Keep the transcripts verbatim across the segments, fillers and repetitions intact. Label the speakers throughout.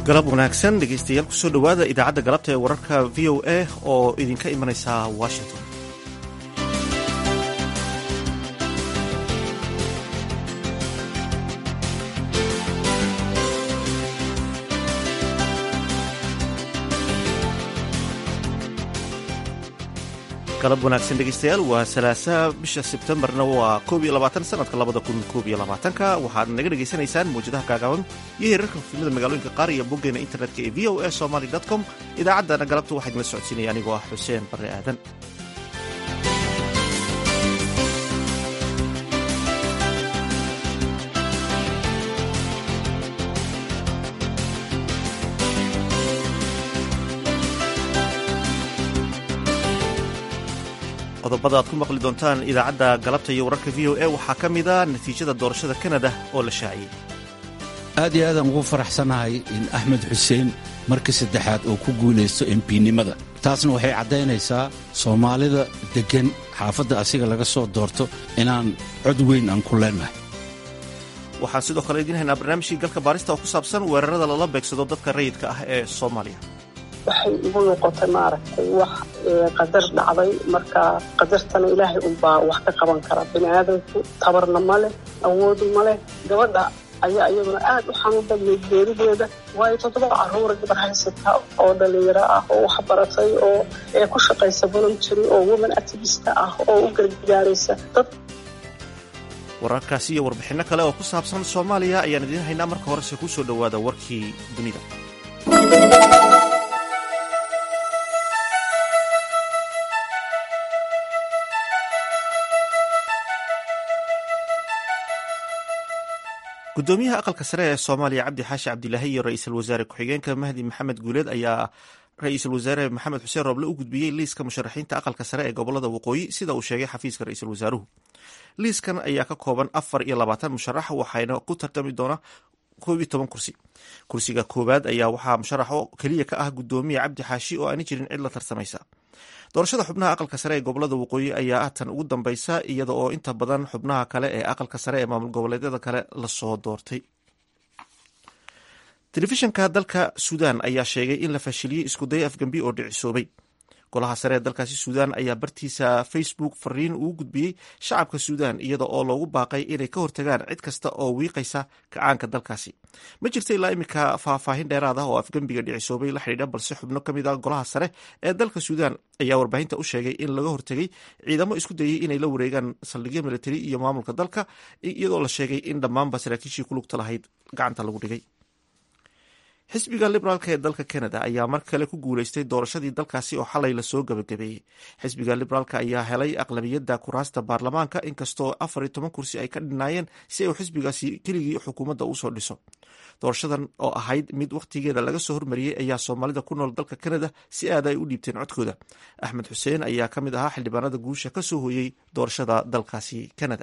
Speaker 1: galab wanaagsan dhegaystayaal kusoo dhowaada idaacadda galabta ee wararka v o a oo idinka imanaysa washington. galab wanaagsan dhegaystayaal, waa salaasa bisha sebtembarna waa koob iyo labaatan sanadka labada kun koob iyo labaatanka. waxaad naga dhegaysanaysaan mawjadaha gaagaaban iyo heerarka filimada magaalooyinka qaar iyo boggeena internetka ee v o a somaly dot com. idaacaddana galabta waxaa idinla socodsiinaya anigoo ah xuseen barre aadan. qodobada aad ku maqli doontaan idaacadda galabta iyo wararka v o a waxaa ka mid a natiijada doorashada kanada oo la shaaciyey.
Speaker 2: aad iyo aadaan ugu faraxsanahay in axmed xuseen markii saddexaad oo ku guulaysto empinimada. taasna waxay caddaynaysaa soomaalida deggan xaafadda asiga laga soo doorto inaan cod weyn aan ku leennahay.
Speaker 1: waxaan sidoo kale idiin haynaa barnaamijkii galka baarista oo ku saabsan weerarada lala beegsado dadka rayidka ah ee soomaaliya.
Speaker 3: waxay igu noqotay maaragtay wax qadar dhacday, marka qadartana ilaahay unbaa wax ka qaban kara. bini aadamku tabarna ma leh, awoodu ma leh. gabadha ayaa iyaduna aad u xanuun badnayd geerideeda, waayo toddoba carruura gabar haysata oo dhalinyaro ah oo wax baratay oo ee ku shaqaysa voluntary oo woman activista ah oo u gargaaraysa dad.
Speaker 1: wararkaasi iyo warbixinno kale oo ku saabsan soomaaliya ayaan idiin haynaa. marka horese ku soo dhowaada warkii dunida. gudoomiyaha aqalka sare ee soomaaliya cabdi xaashi cabdilaahi iyo ra-iisul wasaare ku-xigeenka mahdi maxamed guuleed ayaa ra-iisul wasaare maxamed xuseen rooble u gudbiyey liiska musharaxiinta aqalka sare ee gobolada waqooyi sida uu sheegay xafiiska ra-iisul wasaaruhu. liiskan ayaa ka kooban afar iyo labaatan musharax waxayna ku tartami doona koob iyo toban kursi. kursiga koowaad ayaa waxaa musharaxo keliya ka ah gudoomiya cabdi xaashi oo aani jirin cid la tarsamaysa. doorashada xubnaha aqalka sare ee gobolada waqooyi ayaa ah tan ugu dambaysa, iyada oo inta badan xubnaha kale ee aqalka sare ee maamul goboleedyada kale lasoo doortay. telefishanka dalka suudaan ayaa sheegay in la fashiliyey iskuday afgembi oo dhicisoobay. golaha sare ee dalkaasi suudaan ayaa bartiisa facebook fariin ugu gudbiyey shacabka suudaan iyada oo loogu baaqay inay ka hortagaan cid kasta oo wiiqaysa kacaanka dalkaasi. ma jirta ilaa iminka faahfaahin dheeraad ah oo afgembiga dhicisoobay la xidhiidha, balse xubno ka mid a golaha sare ee dalka suudaan ayaa warbaahinta u sheegay in laga hortegay ciidamo isku dayey inay la wareegaan saldhigyo militari iyo maamulka dalka, iyadoo la sheegay in dhammaanba saraakiishii ku lugta lahayd gacanta lagu dhigay. xisbiga liberaalka ee dalka canada ayaa mar kale ku guulaystay doorashadii dalkaasi oo xalay lasoo gabagabeeyey. xisbiga liberaalka ayaa helay aqlabiyadda kuraasta baarlamaanka, inkastoo afar iyo toban kursi ay ka dhinaayeen si ay xisbigaasi keligii xukuumadda usoo dhiso. doorashadan oo ahayd mid wakhtigeeda laga soo hormariyey ayaa soomaalida ku nool dalka canada si aad ay u dhiibteen codkooda. axmed xuseen ayaa ka mid ahaa xildhibaanada guusha ka soo hooyey doorashada dalkaasi canada.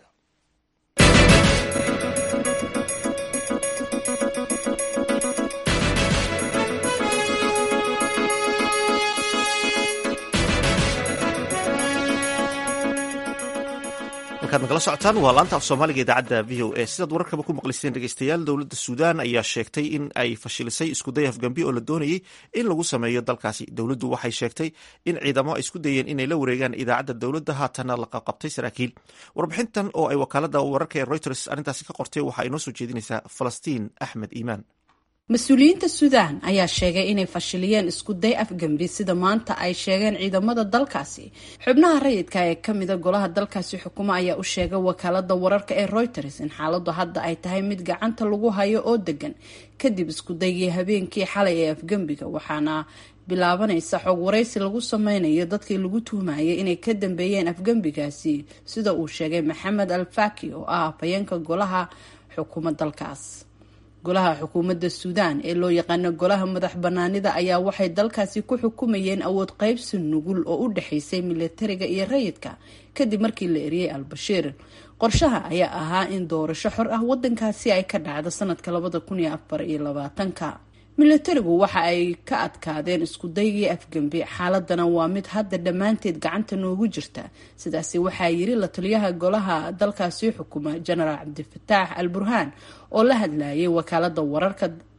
Speaker 1: halkaad nagala socotaan waa laanta af soomaaliga idaacadda v o a. sidaad wararkaba ku maqliseen dhegeystayaal, dowladda suudaan ayaa sheegtay in ay fashilisay iskuday afgambi oo la doonayey in lagu sameeyo dalkaasi. dowladdu waxay sheegtay in ciidamo ay isku dayeen inay la wareegaan idaacadda dowladda, haatana la qabqabtay saraakiil. warbixintan oo ay wakaalada wararka ee reuters arrintaasi ka qortay waxaa inoo soo jeedinaysaa falastiin axmed iimaan.
Speaker 4: mas-uuliyiinta suudaan ayaa sheegay inay fashiliyeen isku day afgembi sida maanta ay sheegeen ciidamada dalkaasi. xubnaha rayidka ee kamida golaha dalkaasi xukumo ayaa u sheegay wakaalada wararka ee reuters in xaaladu hadda ay tahay mid gacanta lagu hayo oo degan kadib isku daygii habeenkii xalay ee afgembiga, waxaana bilaabanaysa xog waraysi lagu sameynayo dadkii lagu tuhmayay inay ka dambeeyeen afgembigaasi, sida uu sheegay maxamed alfaki oo ah afhayeenka golaha xukumo dalkaas. golaha xukuumadda suudaan ee loo yaqaano golaha madax banaanida ayaa waxay dalkaasi ku xukumayeen awood qaybsi nugul oo u dhexaysay militariga iyo rayidka kadib markii la eriyey al-bashiir. qorshaha ayaa ahaa in doorasho xor ah wadankaasi ay ka dhacdo sanadka labada kun iyo afar iyo labaatanka. militarigu waxa ay ka adkaadeen isku daygii afgembi, xaaladana waa mid hadda dhammaanteed gacanta noogu jirta. sidaasi waxaa yiri la taliyaha golaha dalkaasi xukuma jenaraal cabdifataax al burhaan oo la hadlayay wakaalada wararka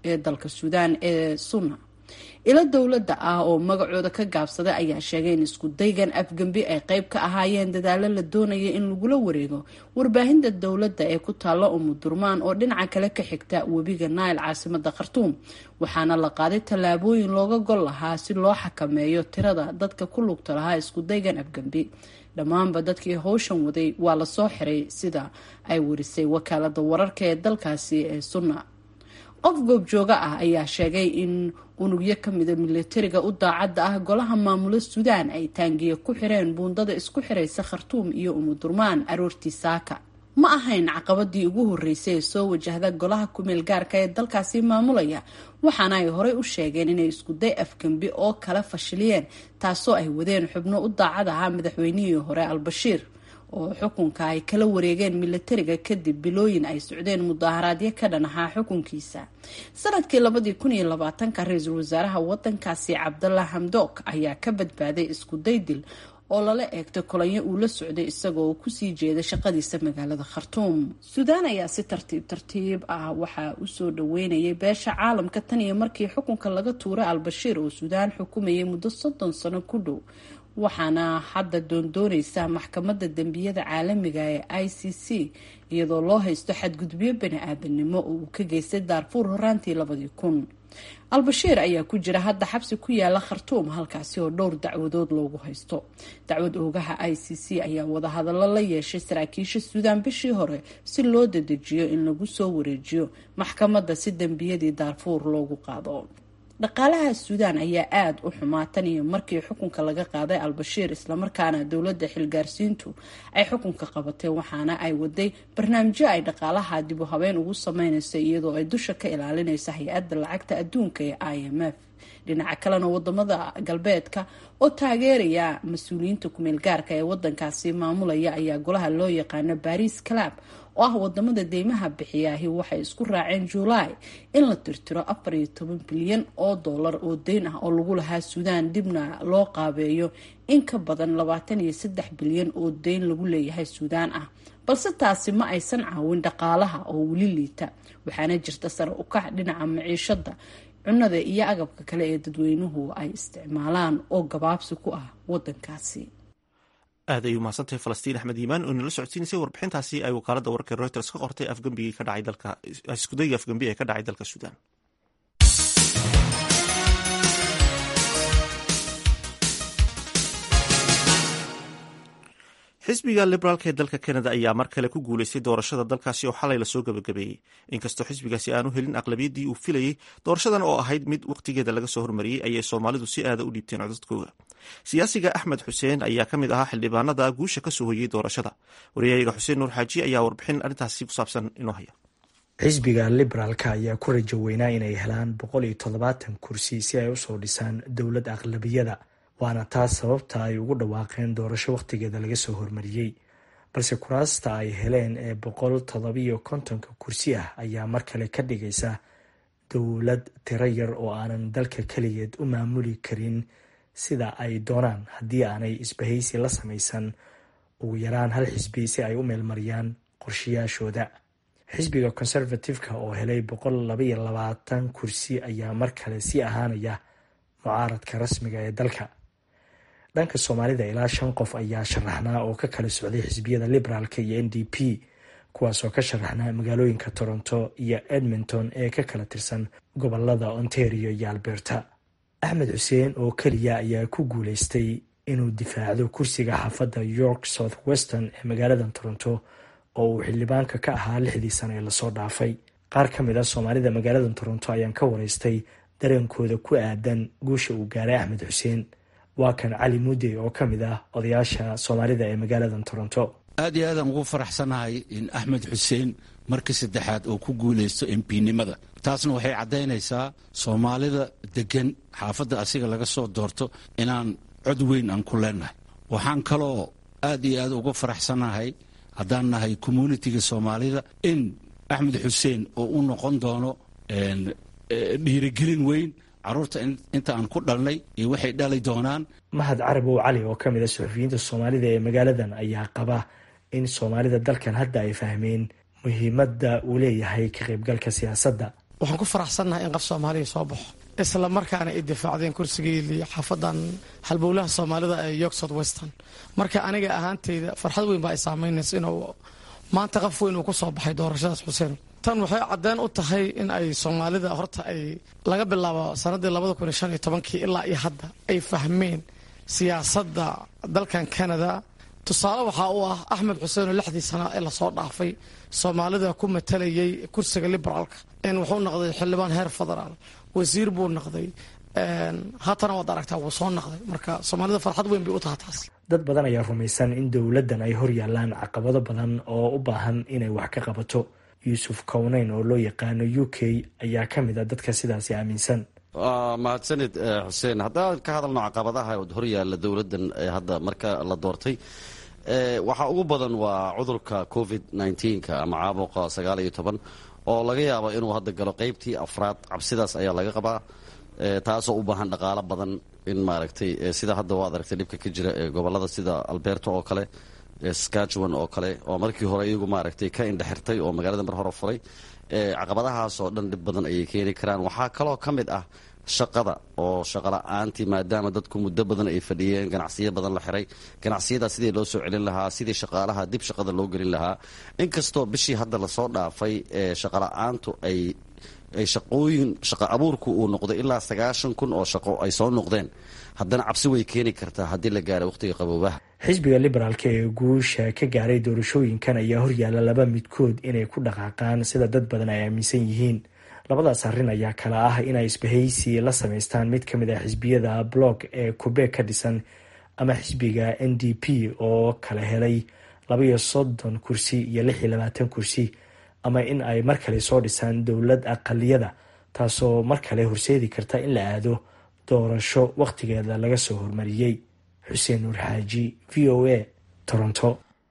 Speaker 4: ee dalka suudaan ee sunna. ilo dowladda ah oo magacooda ka gaabsaday ayaa sheegay in isku daygan afgembi ay qayb ka ahaayeen dadaalo la doonaya in lagula wareego warbaahinta dowladda ee ku taalla umudurmaan oo dhinaca kale ka xigta webiga Nile caasimada Khartoum, waxaana la qaaday tallaabooyin looga gol lahaa si loo xakameeyo tirada dadka ku lugta lahaa isku daygan afgembi. dhammaanba dadkii howshan waday waa la soo xiray sida ay warisay wakaalada wararka ee dalkaasi ee sunna. qof goobjooga ah ayaa sheegay in unugyo kamida militariga u daacadda ah golaha maamula Suudaan ay taangiye ku xireen buundada isku xiraysa Khartoum iyo Umudurmaan aroortii saaka. ma ahayn caqabadii ugu horeysay ee soo wajahda golaha kumeel gaarka ee dalkaasi maamulaya, waxaana ay horey u sheegeen inay isku day afgembi oo kala fashiliyeen taasoo ay wadeen xubno u daacad ahaa madaxweynihii hore al-Bashiir oo xukunka ay kala wareegeen militariga kadib bilooyin ay socdeen mudaharaadyo ka dhan ahaa xukunkiisa. sanadkii labadii kun iyo labaatanka ra-iisul wasaaraha wadankaasi Cabdalla Hamdok ayaa ka badbaaday isku day dil oo lala eegtay kolonyo uu la socday isagoo kusii jeeda shaqadiisa magaalada Khartoum. Suudaan ayaa si tartiib tartiib ah waxaa u soo dhaweynayay beesha caalamka tan iyo markii xukunka laga tuuray al-Bashiir oo Suudaan xukumayay muddo soddon sano ku dhow, waxaana hadda doondoonaysa maxkamadda dembiyada caalamiga ee I C C iyadoo loo haysto xadgudubyo bani-aadanimo oo uu ka geystay Darfur horaantii labadii kun. al-Bashiir ayaa ku jira hadda xabsi ku yaala Khartoum halkaasi oo dhowr dacwadood loogu haysto. dacwad oogaha I C C ayaa wadahadallo la yeeshay saraakiisha Suudaan bishii hore si loo dedejiyo in lagu soo wareejiyo maxkamadda si dembiyadii Darfur loogu qaado. dhaqaalaha Suudaan ayaa aad u xumaatan iyo markii xukunka laga qaaday al-Bashiir, islamarkaana dowladda xilgaarsiintu ay xukunka qabatay, waxaana ay waday barnaamijyo ay dhaqaalaha dib u habeen ugu sameynayso iyadoo ay dusha ka ilaalinaysa hay-adda lacagta adduunka ee I M F. dhinaca kalena wadamada galbeedka oo taageeraya mas-uuliyiinta kumeel gaarka ee wadankaasi maamulaya ayaa golaha loo yaqaano Paris Club oo ah wadamada deymaha bixiyaahi waxay isku raaceen Juulaay in la tirtiro afar iyo toban bilyan oo dollar oo deyn ah oo lagu lahaa Suudaan, dibna loo qaabeeyo in ka badan labaatan iyo saddex bilyan oo deyn lagu leeyahay Suudaan ah. balse taasi ma aysan caawin dhaqaalaha oo weli liita, waxaana jirta sare u kac dhinaca maciishada, cunada iyo agabka kale ee dadweynuhu ay isticmaalaan oo gabaabsi ku ah wadankaasi.
Speaker 1: aad ay u mahadsantahay Falastiin Axmed Iimaan oo nala socodsiinaysay warbixintaasi ay wakaaladda wararka Reuters ka qortay afgambigii ka dhacay dalka iskudayga afgambi ee ka dhacay dalka Suudaan. xisbiga liberaalka ee dalka Canada ayaa mar kale ku guuleystay doorashada dalkaasi oo xalay lasoo gabagabeeyey, inkastoo xisbigaasi aanu helin aqlabiyadii uu filayey. doorashadan oo ahayd mid waqtigeeda laga soo hormariyey ayay Soomaalidu si aada u dhiibteen codadkooda. siyaasiga Axmed Xuseen ayaa ka mid ahaa xildhibaanada guusha ka soo hoyey doorashada. wariyahayaga Xuseen Nuur Xaaji ayaa warbixin arrintaasi ku saabsan inoo haya.
Speaker 5: xisbiga liberaalka ayaa ku rajo weynaa inay helaan boqol iyo toddobaatan kursi si ay usoo dhisaan dowlad aqlabiyada, waana taas sababta ay ugu dhawaaqeen doorasho waqtigeeda laga soo hormariyey. balse kuraasta ay heleen ee boqol toddobiyo kontonka kursi ah ayaa mar kale ka dhigaysa dowlad tiro yar oo aanan dalka keligeed u maamuli karin sida ay doonaan haddii aanay isbahaysi la samaysan ugu yaraan hal xisbi si ay u meelmariyaan qorshayaashooda. xisbiga conservative-ka oo helay boqol labaiyo labaatan kursi ayaa mar kale sii ahaanaya mucaaradka rasmiga ee dalka. dhanka Soomaalida ilaa shan qof ayaa sharaxnaa oo ka kala socday xisbiyada liberaalka iyo N D P, kuwaasoo ka sharaxnaa magaalooyinka Toronto iyo Edmonton ee ka kala tirsan gobolada Ontario iyo Alberta. Axmed Xuseen oo keliya ayaa ku guuleystay inuu difaacdo kursiga xaafadda York South Western ee magaalada Toronto oo uu xildhibaanka ka ahaa lixdii sano ee lasoo dhaafay. qaar ka mid ah Soomaalida magaalada Toronto ayaan ka wareystay dareenkooda ku aadan guusha uu gaaray Axmed Xuseen. waa kan Cali Mude oo ka mid ah odayaasha Soomaalida ee magaalada Toronto.
Speaker 2: aad iyo aad aan ugu faraxsanahay in Axmed Xuseen markii saddexaad uu ku guuleysto M P-nimada. taasna waxay caddaynaysaa Soomaalida degan xaafadda asiga laga soo doorto inaan cod weyn aan ku leenahay. waxaan kaloo aad iyo aad ugu faraxsanahay haddaan nahay communitiga Soomaalida in Axmed Xuseen oo u noqon doono dhiirigelin weyn caruurta inta aan ku dhalnay iyo waxay dhalay doonaan.
Speaker 5: Mahad Carabow Cali oo ka mid ah suxufiyiinta Soomaalida ee magaaladan ayaa qaba in Soomaalida dalkan hadda ay fahmeen muhiimadda uu leeyahay ka qaybgalka siyaasadda.
Speaker 6: waxaan ku faraxsannahay in qof soomaaliya soo baxo isla markaana ay difaacdeen kursigeedii xaafadan halbowlaha soomaalida ee york south western marka aniga ahaanteyda farxad weyn baa ay saamaynaysa inuu maanta qof weyn uu ku soo baxay doorashadaas xuseen tan waxay caddeen u tahay in ay soomaalida horta ay laga bilaabo sanadii labada kun iyo shan iyo tobankii ilaa iyo hadda ay fahmeen siyaasadda dalkan canada tusaale waxaa u ah axmed xuseen oo lixdii sano ee lasoo dhaafay soomaalida ku matalayay kursiga liberaalka in wuxuu noqday xildhibaan heer federaal wasiir buu noqday haatana waad aragtaa wuu soo noqday marka soomaalida farxad weyn bay u tahay taas
Speaker 5: dad badan ayaa rumaysan in dowladdan ay hor yaalaan caqabado badan oo u baahan inay wax ka qabato yuusuf kowneyn oo loo yaqaano u k ayaa ka mid a dadka sidaasi aaminsan
Speaker 7: mahadsanid xuseen haddaan ka hadalno caqabadaha hor yaalla dowladdan hadda marka la doortay waxaa ugu badan waa cudurka covid nneteen-ka ama caabuqa sagaal iyo toban oo laga yaabo inuu hadda galo qeybtii afraad cabsidaas ayaa laga qabaa taasoo u baahan dhaqaalo badan in maaragtay sida hadda waad aragtay dhibka ka jira ee gobolada sida alberto oo kale saskatchewan oo kale oo markii hore iyagu maaragtay ka indhexirtay oo magaalada mar hore furay caqabadahaas oo dhan dhib badan ayay keeni karaan waxaa kaloo ka mid ah shaqada oo shaqala-aantii maadaama dadku muddo badan ay fadhiyeen ganacsiyo badan la xiray ganacsiyadaas sidii loo soo celin lahaa sidii shaqaalaha dib shaqada loo gelin lahaa inkastoo bishii hadda lasoo dhaafay ee shaqala-aantu ay ay shaqooyin shaqa abuurku uu noqday ilaa sagaashan kun oo shaqo ay soo noqdeen haddana cabsi way keeni kartaa haddii la gaaro wakhtiga qaboobaha
Speaker 5: xisbiga liberaalka ee guusha ka gaaray doorashooyinkan ayaa horyaalla laba midkood inay ku dhaqaaqaan sida dad badan ay aaminsan yihiin labadaas arrin ayaa kala ah inay isbahaysi la samaystaan mid ka mid ah xisbiyada blog ee qubeeg ka dhisan ama xisbiga n d p oo kala helay labaiyo soddon kursi iyo lix iyo labaatan kursi ama in ay mar kale soo dhisaan dowlad aqaliyada taasoo mar kale horseedi karta in la aado doorasho wakhtigeeda laga soo hormariyey xuseen nuur xaaji v o a toronto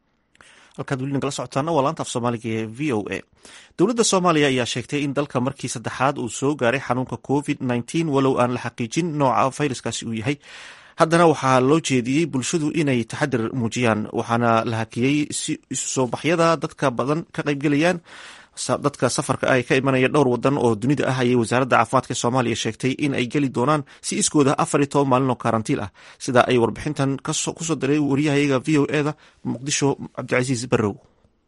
Speaker 1: halkaad weli nagala socotaana waa laanta af soomaaliga ee v o a dowladda soomaaliya ayaa sheegtay in dalka markii saddexaad uu soo gaaray xanuunka covid nneteen walow aan la xaqiijin nooca fayraskaasi uu yahay haddana waxaa loo jeediyey bulshadu inay taxadir muujiyaan waxaana la hakiyey si isu soo baxyada dadka badan ka qaybgelayaan dadka safarka ah ee ka imanaya dhowr wadan oo dunida ah ayay wasaaradda caafimaadka soomaaliya sheegtay in ay geli doonaan si iskooda afar iyo toban maalin oo karantiil ah sida ay warbixintan kusoo diray wariyahayaga v o eda muqdisho cabdicasiis barrow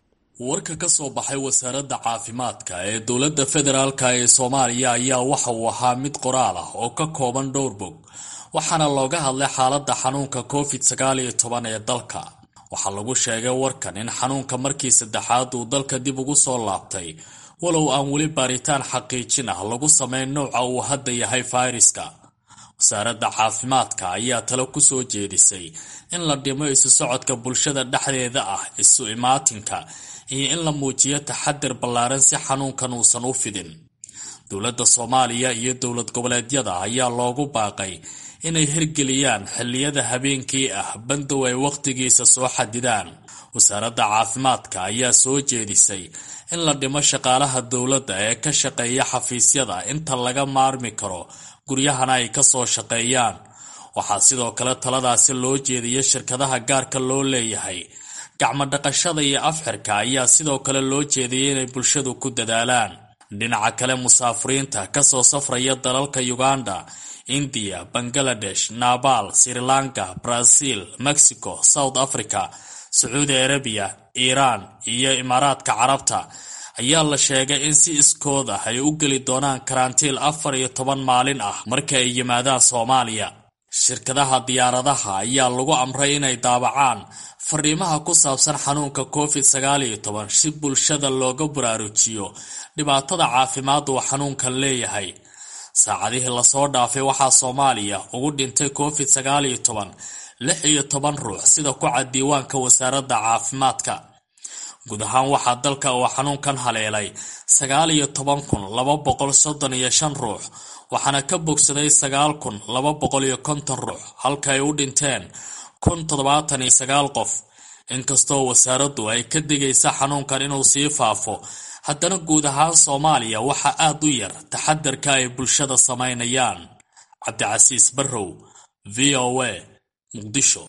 Speaker 8: warka ka soo baxay wasaaradda caafimaadka ee dowladda federaalka ee soomaaliya ayaa waxa uu ahaa mid qoraal ah oo ka kooban dhowr bog waxaana looga hadlay xaaladda xanuunka covid sagaal iyo toban ee dalka waxaa lagu sheegay warkan in xanuunka markii saddexaad uu dalka dib ugu soo laabtay walow aan weli baaritaan xaqiijin ah lagu sameyn nouca uu hadda yahay fayraska wasaaradda caafimaadka ayaa talo ku soo jeedisay in la dhimo isu socodka bulshada dhexdeeda ah isu imaatinka iyo in la muujiyo taxadir ballaaran si xanuunkan uusan u fidin dowladda soomaaliya iyo dowlad goboleedyada ayaa loogu baaqay inay hirgeliyaan xilliyada habeenkii ah bandow ay wakhtigiisa soo xadidaan wasaaradda caafimaadka ayaa soo jeedisay in la dhimo shaqaalaha dowladda ee ka shaqeeya xafiisyada inta laga maarmi karo guryahana ay ka soo shaqeeyaan waxaa sidoo kale taladaasi loo jeediyay shirkadaha gaarka loo leeyahay gacmo dhaqashada iyo afxirka ayaa sidoo kale loo jeediyay inay bulshadu ku dadaalaan dhinaca kale musaafiriinta kasoo safraya dalalka uganda indiya bangaladesh nabaal sri lanka brazil mexico south africa sacuudi arabiya iiraan iyo imaaraadka carabta ayaa la sheegay in si iskood ah ay u geli doonaan karantiil afar iyo toban maalin ah marka ay yimaadaan soomaaliya shirkadaha diyaaradaha ayaa lagu amray inay daabacaan fariimaha ku saabsan xanuunka covid sagaal iyo toban si bulshada looga baraarujiyo dhibaatada caafimaad uu xanuunkan leeyahay saacadihii lasoo dhaafay waxaa soomaaliya ugu dhintay covid sagaal iyo toban lix iyo toban ruux sida ku cad diiwaanka wasaaradda caafimaadka guud ahaan waxaa dalka uu xanuunkan haleelay sagaal iyo toban kun laba boqol soddon iyo shan ruux waxaana ka bogsaday sagaal kun laba boqol iyo konton ruux halka ay u dhinteen kun toddobaatan iyo sagaal qof inkastoo wasaaraddu ay ka digaysa xanuunkan inuu sii faafo haddana guud ahaan soomaaliya waxaa aad u yar taxadarka ay bulshada samaynayaan cabdicasiis barrow v o a muqdisho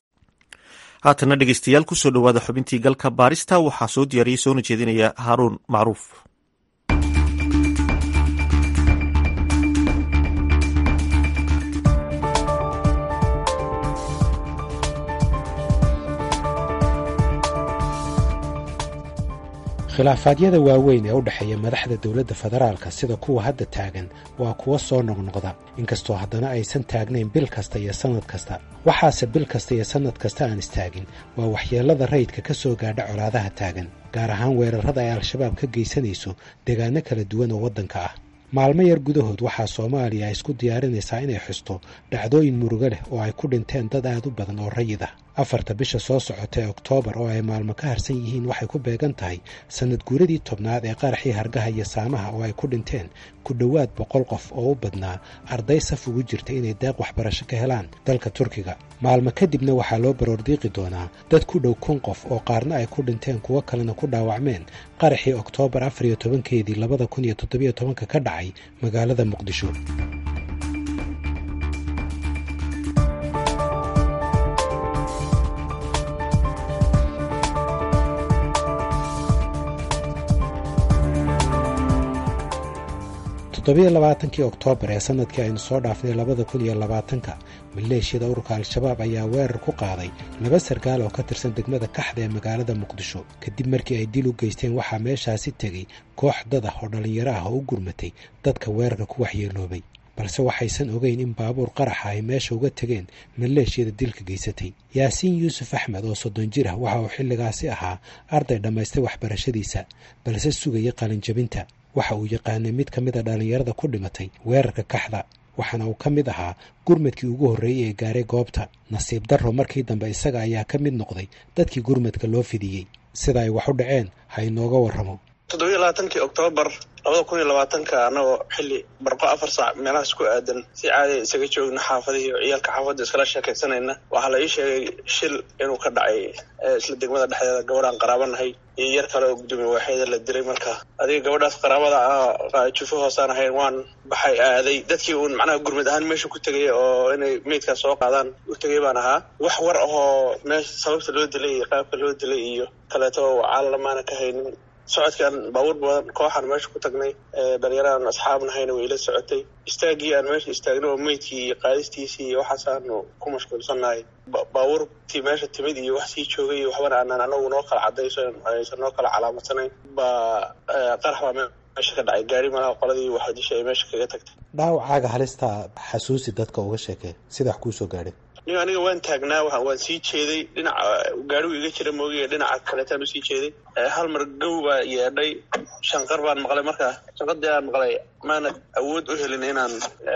Speaker 1: haatana dhegeystayaal kusoo dhowaada xubintii galka baarista waxaa soo diyaariyey soona jeedinaya haaruun macruuf
Speaker 9: khilaafaadyada waaweyn ee u dhexeeya madaxda dowladda federaalka sida kuwa hadda taagan waa kuwa soo noqnoqda inkastoo haddana aysan taagnayn bil kasta iyo sannad kasta waxaase bil kasta iyo sannad kasta aan istaagin waa waxyeellada rayidka ka soo gaadha colaadaha taagan gaar ahaan weerarrada ay al-shabaab ka geysanayso deegaano kala duwan oo waddanka ah maalmo yar gudahood waxaa soomaaliya ay isku diyaarinaysaa inay xusto dhacdooyin murugo leh oo ay ku dhinteen dad aad u badan oo rayid ah afarta bisha soo socota ee oktoobar oo ay maalmo ka harsan yihiin waxay ku beegan tahay sannad guuradii tobnaad ee qaraxii hargaha iyo saamaha oo ay ku dhinteen ku dhowaad boqol qof oo u badnaa arday saf ugu jirta inay deeq waxbarasho ka helaan dalka turkiga maalmo kadibna waxaa loo baroordiiqi doonaa dad ku dhow kun qof oo qaarna ay ku dhinteen kuwo kalena ku dhaawacmeen qaraxii oktoobar afar iyo tobankeedii labada kun iyo toddobiyo tobanka ka dhacay magaalada muqdisho toddobiyo labaatankii oktoobar ee sanadkii aynu soo dhaafnay labada kun iyo labaatanka maleeshiyada ururka al-shabaab ayaa weerar ku qaaday laba sarkaal oo ka tirsan degmada kaxda ee magaalada muqdisho kadib markii ay dil u geysteen waxaa meeshaasi tegey koox dad ah oo dhallinyaro ah oo u gurmatay dadka weerarka ku waxyeeloobay balse waxaysan ogeyn in baabuur qaraxa ay meesha uga tegeen maleeshiyada dilka geysatay yaasiin yuusuf axmed oo soddon jir ah waxa uu xilligaasi ahaa arday dhammaystay waxbarashadiisa balse sugaya qalinjabinta waxa uu yaqaanay mid ka mid a dhallinyarada ku dhimatay weerarka kaxda waxaana uu ka mid ahaa gurmadkii ugu horreeyey ee gaaray goobta nasiib darro markii dambe isaga ayaa ka mid noqday dadkii gurmadka loo fidiyey sida ay wax u dhaceen ha inooga warramo
Speaker 10: toddobiyo labaatankii oktoobar labada kun iyo labaatanka annagoo xilli barqo afar saac meelahaas ku aadan si caadiya isaga joogna xaafadihii oo ciyaalka xaafadda iskala sheekaysanayna waxaa la ii sheegay shil inuu ka dhacay isla degmada dhexdeeda gabadhaan qaraabanahay iyo yar kale oo guddoomiye waaxeeda la dilay marka adiga gabadhaas qaraabada ah jufo hoosaan ahayn waan baxay aaday dadkii uun macnaha gurmad ahaan meesha ku tegay oo inay meydkaas soo qaadaan u tegay baan ahaa wax war ahoo meesha sababta loo dilay iyo qaabka loo dilay iyo kaleeto caalalamaana ka haynin socodkii aan baabuur badan kooxaan meesha ku tagnay dhalinyaraan asxaabnahayna way la socotay istaagii aan meesha istaagno oo meydkii iyo qaadistiisii iyo waxaasaanu ku mashquulsannahay baabuurtii meesha timid iyo wax sii joogay iyo waxbana aanaan anagu noo kala cadayso aysan noo kala calaamadsaneyn baa qarax baa meesha ka dhacay gaari malaha qoladii waxa disha ay meesha kaga tagtay
Speaker 9: dhaawacaaga halista xasuusi dadka uga sheekee sida wax kuu soo gaadhay
Speaker 10: niyo aniga waan taagnaa wa waan sii jeeday dhinaca gaarigu iga jira moogiya dhinaca kaleetaan usii jeeday hal mar gow baa yeedhay shanqar baan maqlay markaa shanqadii aan maqlay maana awood u helin inaan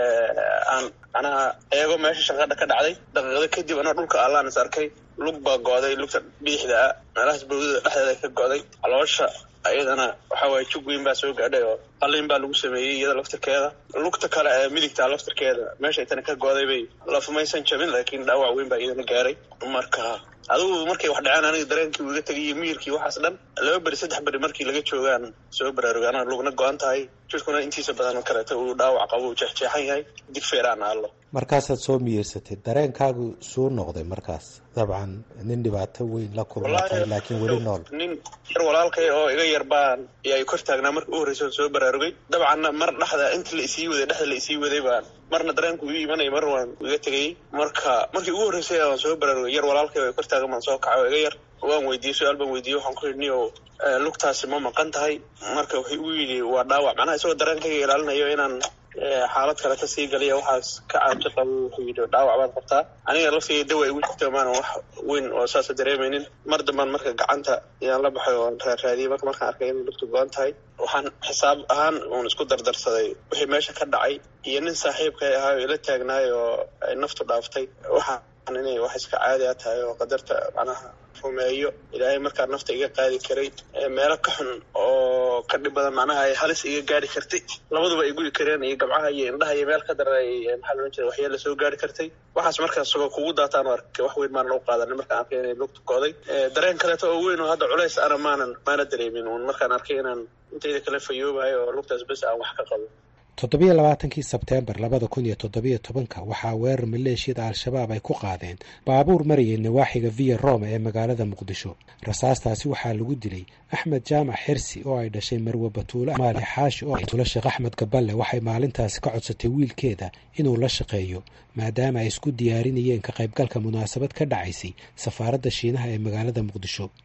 Speaker 10: aan macnaha eego meesha shanqadha ka dhacday daqiiqado kadib anaa dhulka allaan is arkay lug baa go'day lugta bidixda ah meelahaas bawdada dhexdeeda ka go'day caloosha ayadana waxa waaye jug weyn baa soo gaadhay oo qalliin baa lagu sameeyey iyada laftirkeeda lugta kale ee midigtaa laftirkeeda meeshay tana ka go'day bay lafumaysan jabin laakiin dhaawac weyn baa iyadana gaaray marka adigu markay wax dhaceen aniga dareenkii uga tegay iyo miyirkii waxaas dhan laba beri saddex beri markii laga joogaan soo baraarugay anaa lugna go-an tahay jirkuna intiisa badan kaleeto uu dhaawac qabo uu jeexjeexan yahay digfeeraan aallo
Speaker 9: markaasaad soo miyirsatay dareenkaagu suu noqday markaas dabcan nin dhibaato weyn la kulmatay laakiin weli nool
Speaker 10: nin yar walaalkay oo iga yar baan iyaa kor taagnaa marka u horreysa soo baraarugay dabcanna mar dhexda inta la isii waday dhexda la isii waday baan marna dareenku ii imanaya mar waan iga tegayey marka markii ugu horreysay aan soo baraarugay yar walaalkay oo kor taagan baan soo kacay oo iga yar waan weydiiyey su-aal baan weydiiyey waxaan ku yidhi oo lugtaasi ma maqan tahay marka wuxuu igu yidhi waa dhaawac macnaha isagoo dareenkayga ilaalinayo inaan xaalad kaleta sii galiya waxaas ka caabsi qabo wuxuu yidhi dhaawac baad qabtaa aniga laftiga dawa igu jirta maanan wax weyn oo saasa dareemaynin mar dambaan marka gacanta ayaan la baxay oo raaraadiyey marka markaan arkay inay lugtu go-an tahay waxaan xisaab ahaan uun isku dardarsaday wixii meesha ka dhacay iyo nin saaxiibkay ahaa oo ila taagnaay oo ay naftu dhaaftay waxaan inay wax iska caadi a tahay oo qadarta macnaha rumeeyo ilaahay markaa nafta iga qaadi karay meelo ka xun oo ka dhib badan macnaha ay halis iga gaari kartay labaduba ay gudi kareen iyo gabcaha iyo indhaha iyo meel ka daran ay maxaa loodhan jiray waxyaala soo gaari kartay waxaas markaas sagoo kugu daataan oo arkay wax weyn maanan u qaadanin markaan arkay inay lugta go'day dareen kaleeto oo weyn oo hadda culays ana maanan maana dareemin uun markaan arkay inaan intayda kala fayoobahay oo lugtaas bes aan wax ka qabo
Speaker 9: toddobiyo labaatankii sebteembar labada kun iyo toddobiyo tobanka waxaa weerar maleeshiyada al-shabaab ay ku qaadeen baabuur marayay nawaaxiga viya roma ee magaalada muqdisho rasaastaasi waxaa lagu dilay axmed jaamac xirsi oo ay dhashay marwe batuule maali xaashi oo tula sheekh axmed gaballe waxay maalintaasi ka codsatay wiilkeeda inuu la shaqeeyo maadaama ay isku diyaarinayeen ka qaybgalka munaasabad ka dhacaysay safaaradda shiinaha ee magaalada muqdisho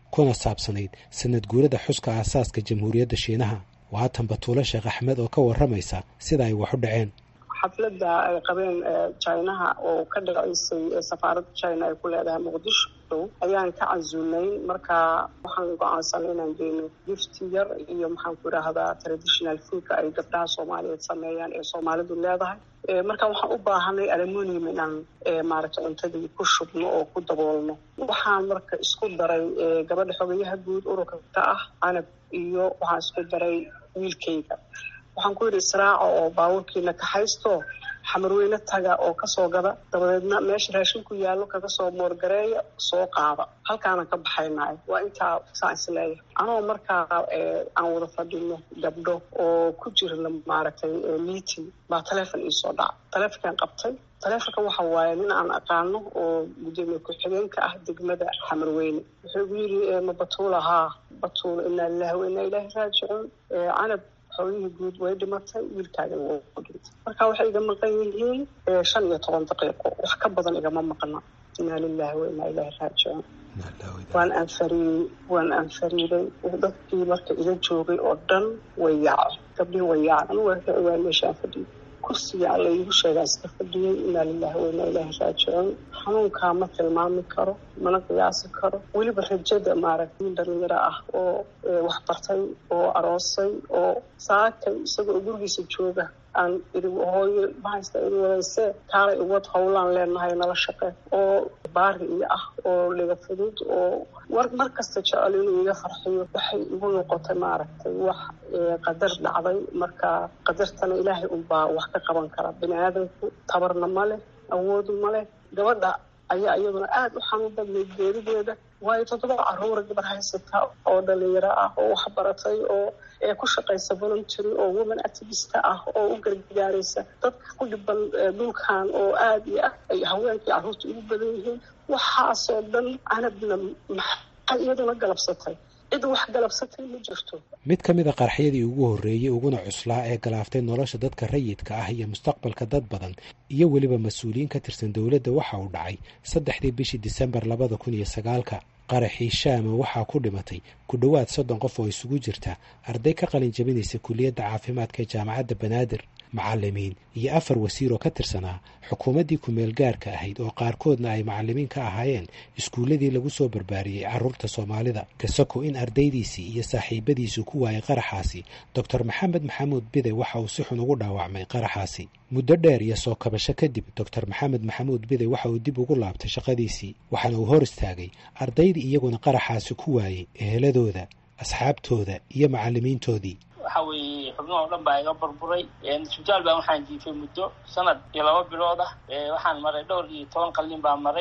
Speaker 9: kuna saabsanayd sanad guurada xuska aasaaska jamhuuriyadda shiinaha. waa tan Batuule Sheekh Axmed oo ka warramaysa sida ay wax u dhaceen.
Speaker 3: xafladda ay qabeen Chinaha oo ka dhacaysay safaaradda China ay ku leedahay Muqdisho ayaan ka casuulnay. marka waxaan go'aansanay inaan geeno gift yar iyo maxaan ku raahdaa traditional food ay gabdhaha Soomaaliyeed sameeyaan ee Soomaalidu leedahay. marka waxaan u baahanay aluminium inaan maaragtay cuntadii ku shubno oo ku daboolno. waxaan marka isku daray gabadha xogayaha guud ururka ka ah Anab iyo waxaan isku daray wiilkayga. waxaan ku yidhi israaca oo baabuurkiina ka haysto xamarweyne taga oo kasoo gada dabadeedna meesha raashinku yaallo kaga soo moorgareeya soo qaada halkaana ka baxaynaay. waa intaa saan isleeyahay anoo markaa aan wada fadhino gabdho oo ku jirna maaragtay meeting baa taleefon iisoo dhaca. taleefonkaan qabtay. taleefonka waxa waaye nin aan aqaano oo gudoomiye ku-xigeenka ah degmada xamarweyne. wuxuu igu yidhi ma Batuula haa Batuula inaa lillahi wa inaa ilaahi raajicuun. Canab xoolihii guud way dhimatay wiilkaagana wuu ku dhintay. marka waxay iga maqan yihiin shan iyo toban daqiiqo wax ka badan igama maqna. inaa lillahi wa inaa ilaahi raajicuun. waan anfariiday waan anfariiday dadkii marka ila joogay oo dhan way yaacay. gabdhihii way yaacay. anigu waa ka ogaa meeshaan fadhiyay kursiga alla iigu sheegaa iska fadhiyey. inaa lillahi wa inaa ilaahi raajicuun. xanuunkaa ma tilmaami karo mana qiyaasi karo. weliba rajada maaragtay nin dhalinyaro ah oo wax bartay oo aroosay oo saakay isagoo gurigiisa jooga aan iri hooyo mahaysta iri wadayse kaalay uwad howlaan leenahay nala shaqe oo baari iyo ah oo liga fudud oo war mar kasta jecel inuu iga farxiyo. waxay igu noqotay maaragtay wax qadar dhacday. marka qadartana ilaahay unbaa wax ka qaban kara. bini aadamku tabarna ma leh awoodu ma leh. gabadha ayaa iyaduna aada u xanuun badnayd geerideeda. waayo toddoba caruura gabar haysata oo dhalinyaro ah oo wax baratay oo ee ku shaqaysa voluntary oo women activist ah oo u gargaaraysa dadka ku dhiban dhulkan oo aada iyo ah ay haweenkii carruurta ugu badan yihiin. waxaasoo dhan Canabna maxay iyaduna galabsatay. cid wax galabsatay ma jirto.
Speaker 9: mid ka mid a qarxyadii ugu horreeyey uguna cuslaa ee galaaftay nolosha dadka rayidka ah iyo mustaqbalka dad badan iyo weliba mas-uuliyiin ka tirsan dowladda waxa uu dhacay saddexdii bishii disembar labada kun iyo sagaalka. qaraxii shaama waxaa ku dhimatay ku dhowaad soddon qof oo isugu jirta arday ka qalin jabinaysa kulliyadda caafimaadka ee jaamacadda banaadir, macallimiin iyo afar wasiir oo ka tirsanaa xukuumaddii ku-meel gaarka ahayd oo qaarkoodna ay macallimiin ka ahaayeen iskuulladii lagu soo barbaariyey carruurta Soomaalida. kasako in ardaydiisii iyo saaxiibadiisu ku waayay qaraxaasi, doctor maxamed maxamuud bide waxa uu si xun ugu dhaawacmay qaraxaasi. muddo dheer iyo soo kabasho kadib doctor maxamed maxamuud bide waxa uu dib ugu laabtay shaqadiisii waxaana uu hor istaagay ardaydii iyaguna qaraxaasi ku waayey eheladooda, asxaabtooda iyo macallimiintoodii.
Speaker 11: waxa weeye xubnaha oo dhan baa iga burburay. isbitaal baan waxaan jiifay muddo sanad iyo laba bilood ah. waxaan maray dhowr iyo toban qalliin baan maray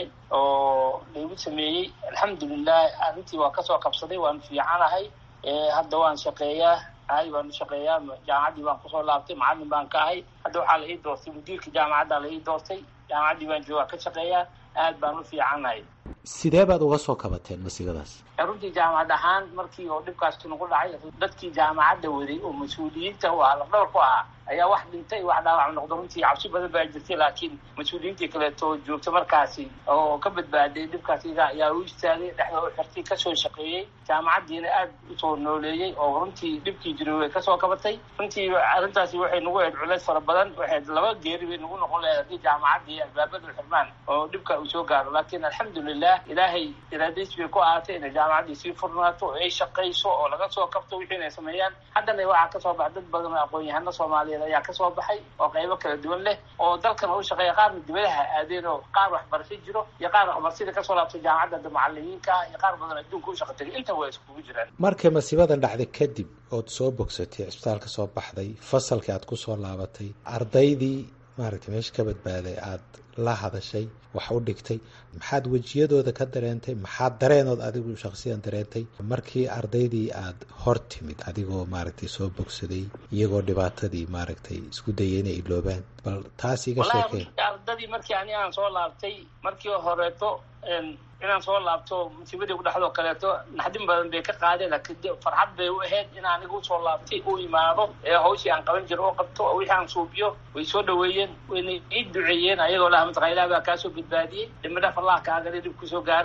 Speaker 11: oo laygu sameeyey. alxamdulilah arrintii waa kasoo qabsaday. waan fiicanahay. hadda waan shaqeeyaa. caadi baan u shaqeeyaa. jaamacaddii baan kusoo laabtay. macallin baan ka ahay. hadda waxaa la ii doortay mudiirka jaamacadda la ii doortay. jaamacaddii baan joogaa ka shaqeeyaa. aad baan u fiicanahay.
Speaker 9: sidee baad uga soo kabateen masigadaas?
Speaker 11: runtii jaamacad ahaan markii oo dhibkaas nagu dhacay dadkii jaamacadda waday oo mas-uuliyiinta u ah lafdhabar ku ahaa ayaa wax dhintay wax dhaawac noqdo. runtii cabsi badan baa jirtay laakiin mas-uuliyiintii kaleeto joogta markaasi oo ka badbaaday dhibkaas ayaa u istaagay dhexda u xirtay kasoo shaqeeyey. jaamacaddiina aad usoo nooleeyey oo runtii dhibkii jiray way kasoo kabatay. runtii arrintaasi waxay nagu ahayd culays fara badan. waxay laba geeri bay nagu noqon lahayd haddii jaamacaddii albaabada xirmaan oo dhibka uu soo gaaro. laakiin alxamdulilah ilaahay iraadadiis bay ku ahaatay inay jaamacaddii sii furnaato oo ay shaqayso oo laga soo kabto wixii inay sameeyaan. haddana waxaa kasoo baxa dad badan oo aqoon-yahano Soomaaliyeed ayaa kasoo baxay oo qaybo kala duwan leh oo dalkan u shaqeeya. qaarna dibadaha aadeen oo qaar waxbarasho jiro iyo qaar waxbarashada kasoo laabtay jaamacadda macallimiinka iyo qaar badan adduunka u shaqo tagay. inta way iskugu jiraan.
Speaker 9: markay masiibadan dhacday kadib ood soo bogsatay cisbitaalka soo baxday fasalkii aad ku soo laabatay ardaydii maaragtay meesha ka badbaaday aad la hadashay wax u dhigtay maxaad wejiyadooda ka dareentay? maxaad dareenood adigu shakhsiyan dareentay markii ardaydii aad hor timid adigoo maaragtay soo bogsaday iyagoo dhibaatadii maaragtay isku dayay inay iloobaan? bal taas iga sheekeen.
Speaker 11: ardadii markii ani aan soo laabtay markii horeeto inaan soo laabto musiibadii ku dhexdoo kaleeto naxdin badan bay ka qaadeen. laakiin farxad bay u ahayd in anigu soo laabtay u imaado ee hawshii aan qaban jiro oo qabto oo wixii aan suubiyo way soo dhaweeyeen wayna ii duceeyeen ayagoo laha mataqaa ilaah baa kaasoo badbaadiyey. dhimadhaaf allah kaagale dhib kusoo gaaray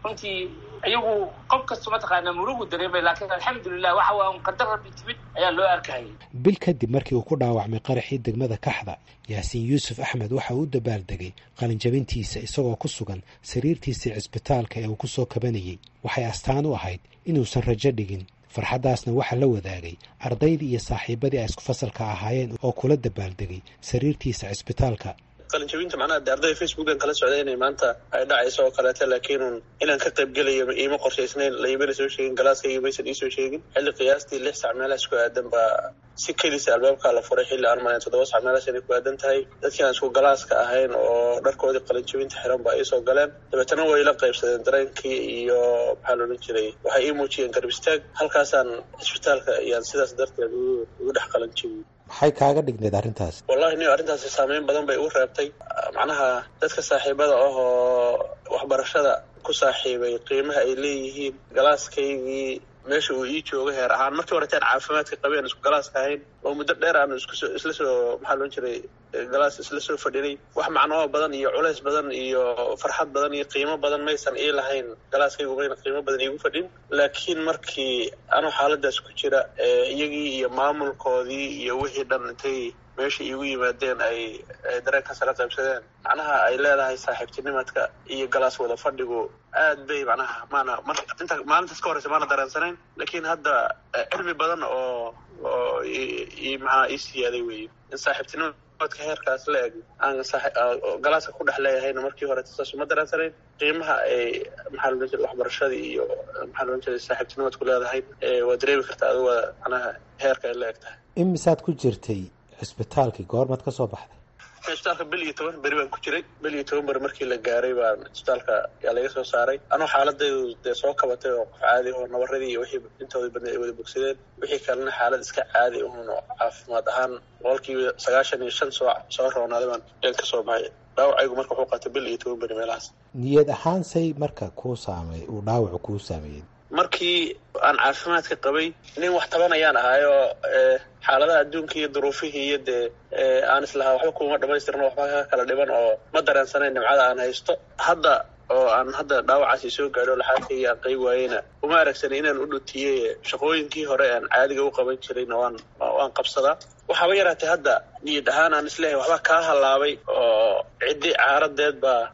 Speaker 11: runtii iyagu qof kasta mataqaanaa murugu dareemay laakiin alxamdulilah waxa waa un qadar rabbi timid ayaa loo arkayay.
Speaker 9: bil kadib markii uu ku dhaawacmay qaraxii degmada Kaxda, Yaasiin Yuusuf Axmed waxa uu dabaaldegay qalinjabintiisa isagoo ku sugan sariirtiisii cisbitaalka ee uu ku soo kabanayay. waxay astaan u ahayd inuusan rajo dhigin. farxaddaasna waxaa la wadaagay ardaydii iyo saaxiibadii ay isku fasalka ahaayeen oo kula dabaaldegay sariirtiisa cisbitaalka.
Speaker 10: qalinjabinta macnaha de ardayda facebookan kala socday inay maanta ay dhacayso oo kaleeta laakiin inaan ka qayb gelayo iima qorshaysnayn laimana soo sheegin galaaskayga maysan iisoo sheegin. xilli qiyaastii lix sac meelahaas ku aadan baa si kedisa albaabkaa la furay xilli aan malayn toddoba sac meelahaas inay ku aadan tahay. dadkii aan isku galaaska ahayn oo dharkoodii qalinjabinta xiran baa iisoo galeen, dabeetana way la qaybsadeen dareenkii iyo maxaa la odhan jiray waxay ii muujiyeen garab istaag. halkaasaan cisbitaalka ayaan sidaas darteed ugu dhex qalinjabiyey.
Speaker 9: maxay kaaga dhigneed arrintaas?
Speaker 10: wallahi niyo arrintaasi saameyn badan bay igu reebtay. macnaha dadka saaxiibada ah oo waxbarashada ku saaxiibay qiimaha ay leeyihiin galaaskaygii meesha uu ii jooga heer ahaan markii horetaan caafimaadka qabeen isku galaaska ahayn oo muddo dheer aan iskusoo isla soo maxaa loon jiray galaas isla soo fadhinay. wax macnoo badan iyo culays badan iyo farxad badan iyo qiimo badan maysan ii lahayn. galaaskaygu mayna qiimo badan iigu fadhin, laakiin markii anoo xaaladaas ku jira iyagii iyo maamulkoodii iyo wixii dhan intay meesha iigu yimaadeen ay dareenkaas la qaybsadeen, macnaha ay leedahay saaxiibtinimadka iyo galaas wada fadhigu aad bay macnaha maana inta maalintaas ka horeysa maana dareensanayn, laakiin hadda cilmi badan oo oo i maxaa ii siyaaday weeye in saaxiibtinimadka heerkaas la eg aan galaaska ku dhex leeyahayna markii hore taas uma dareensanayn. qiimaha ay maxaa la odhan jiray waxbarashadii iyo maxaa la odhan jiray saaxiibtinimadku leedahay waa dareemi kartaa adigu macnaha heerka ay la eg tahay.
Speaker 9: imisaad ku jirtay cisbitaalkii goormaad ka soo baxday?
Speaker 10: cisbitaalka bil iyo toban beri baan ku jiray. bil iyo toban beri markii la gaaray baan cisbitaalka yaa laga soo saaray. anoo xaaladaydu dee soo kabatay oo qof caadi oo nabaradii iyo wixii intooda badnay ay wada bogsadeen, wixii kalena xaalad iska caadi uhun oo caafimaad ahaan boqolkiiba sagaashan iyo shan soo soo roonaaday baan yaan ka soo baxay. dhaawacaygu marka wuxuu qaatay bil iyo toban beri meelahaas.
Speaker 9: niyad ahaan say marka kuu saameey uu dhaawacu kuu saameeyey?
Speaker 10: markii aan caafimaadka qabay nin wax tabanayaan ahaayo xaaladaha adduunka iyo duruufihii iyo dee aan islahaa waxba kuma dhamaystirno waxba ka kala dhiban oo ma dareensanayn nimcada aan haysto. hadda oo aan hadda dhaawacaasi soo gaadho laxaadkayga aan qayb waayeyna uma aragsanay inaan u dhutiyey shaqooyinkii hore aan caadiga u qaban jirayna waan waan qabsadaa. waxaaba yaraatay hadda niyad ahaan aan isleehay waxba kaa hallaabay oo ciddi caaradeed baa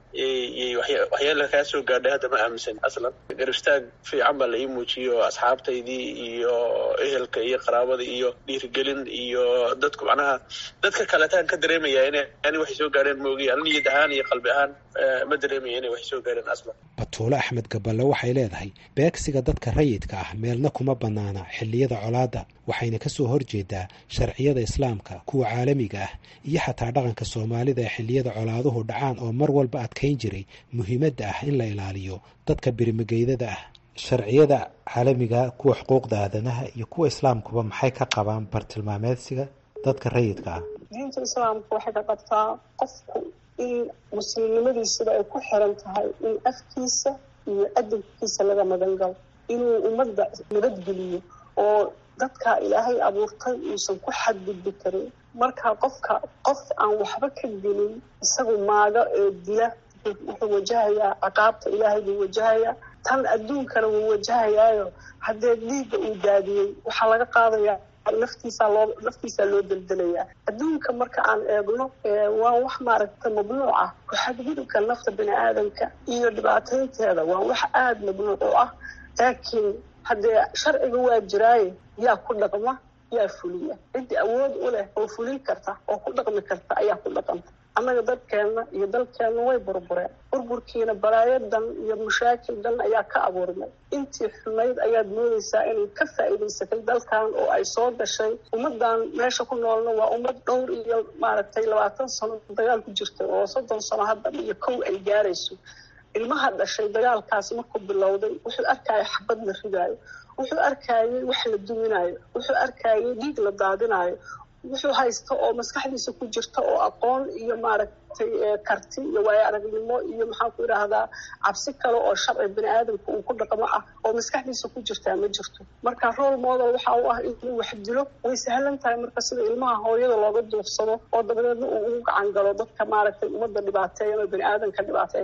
Speaker 10: waxyaala kaa soo gaadhay hadda ma aaminsan. aslan garab istaag fiican baa la ii muujiyey oo asxaabtaydii iyo ehelka iyo qaraabada iyo dhiirigelin iyo dadku macnaha dadka kaleetaan ka dareemaya inay ani waxay soo gaadheen moogiy ani niyad ahaan iyo qalbi ahaan ma dareemaya inay waxay soo gaadheen aslan.
Speaker 9: batuule axmed gaballe waxay leedahay beegsiga dadka rayidka ah meelna kuma bannaana xilliyada colaadda, waxayna ka soo horjeedaa sharciyada islaamka, kuwa caalamiga ah iyo xataa dhaqanka soomaalida ee xilliyada colaaduhu dhacaan oo mar walba adkayn jiray muhiimadda ah in la ilaaliyo dadka birimageydada ah. sharciyada caalamiga, kuwa xuquuqda aadanaha iyo kuwa islaamkuba maxay ka qabaan bartilmaameedsiga dadka rayidka ah?
Speaker 3: diinta islaamka waxay ka qabtaa qofku in muslimnimadiisaba ay ku xiran tahay in afkiisa iyo adabkiisa laga magan galo, inuu ummadda nabadgeliyo oo dadka ilaahay abuurtay uusan ku xadgudbi karin. marka qofka qof aan waxba ka gelin isagu maaga ee dila wuxuu wajahayaa ciqaabta ilaahay buu wajahayaa, tan adduunkana wuu wajahayaayo haddee dhiigga uu daadiyey waxaa laga qaadayaa naftiisaa loo naftiisaa loo deldelayaa. adduunka marka aan eegno waa wax maaragta mamnuuc ah. xadgudubka nafta bini aadamka iyo dhibaataynteeda waa wax aada mamnuuc u ah, laakiin haddee sharciga waa jiraaye yaa ku dhaqma yaa fuliya. ciddi awood u leh oo fulin karta oo ku dhaqmi karta ayaa ku dhaqanta. annaga dadkeenna iyo dalkeenna way burbureen. burburkiina balaayadan iyo mashaakil dhan ayaa ka abuurmay. intii xumayd ayaad moodaysaa inay ka faa'iidaysatay dalkan oo ay soo gashay. ummadan meesha ku noolna waa ummad dhowr iyo maaragtay labaatan sano dagaal ku jirta oo soddon sano hadda iyo kow ay gaarayso. ilmaha dhashay dagaalkaas markuu bilowday wuxuu arkaya xabad la ridaayo, wuxuu arkayay wax la duminayo, wuxuu arkayay dhiig la daadinayo, wuxuu haysta oo maskaxdiisa ku jirta oo aqoon iyo maaragtay karti iyo waayo aragnimo iyo maxaan ku idhaahdaa cabsi kale oo sharci bini aadamka uu ku dhaqmo ah oo maskaxdiisa ku jirtaa ma jirto. marka role model waxa uu ah inuu wax dilo. way sahlan tahay marka sida ilmaha hooyada looga duufsado oo dabadeedna uu ugu gacan galo dadka maaragtay ummadda dhibaateeya ama bini aadamka dhibaateeya.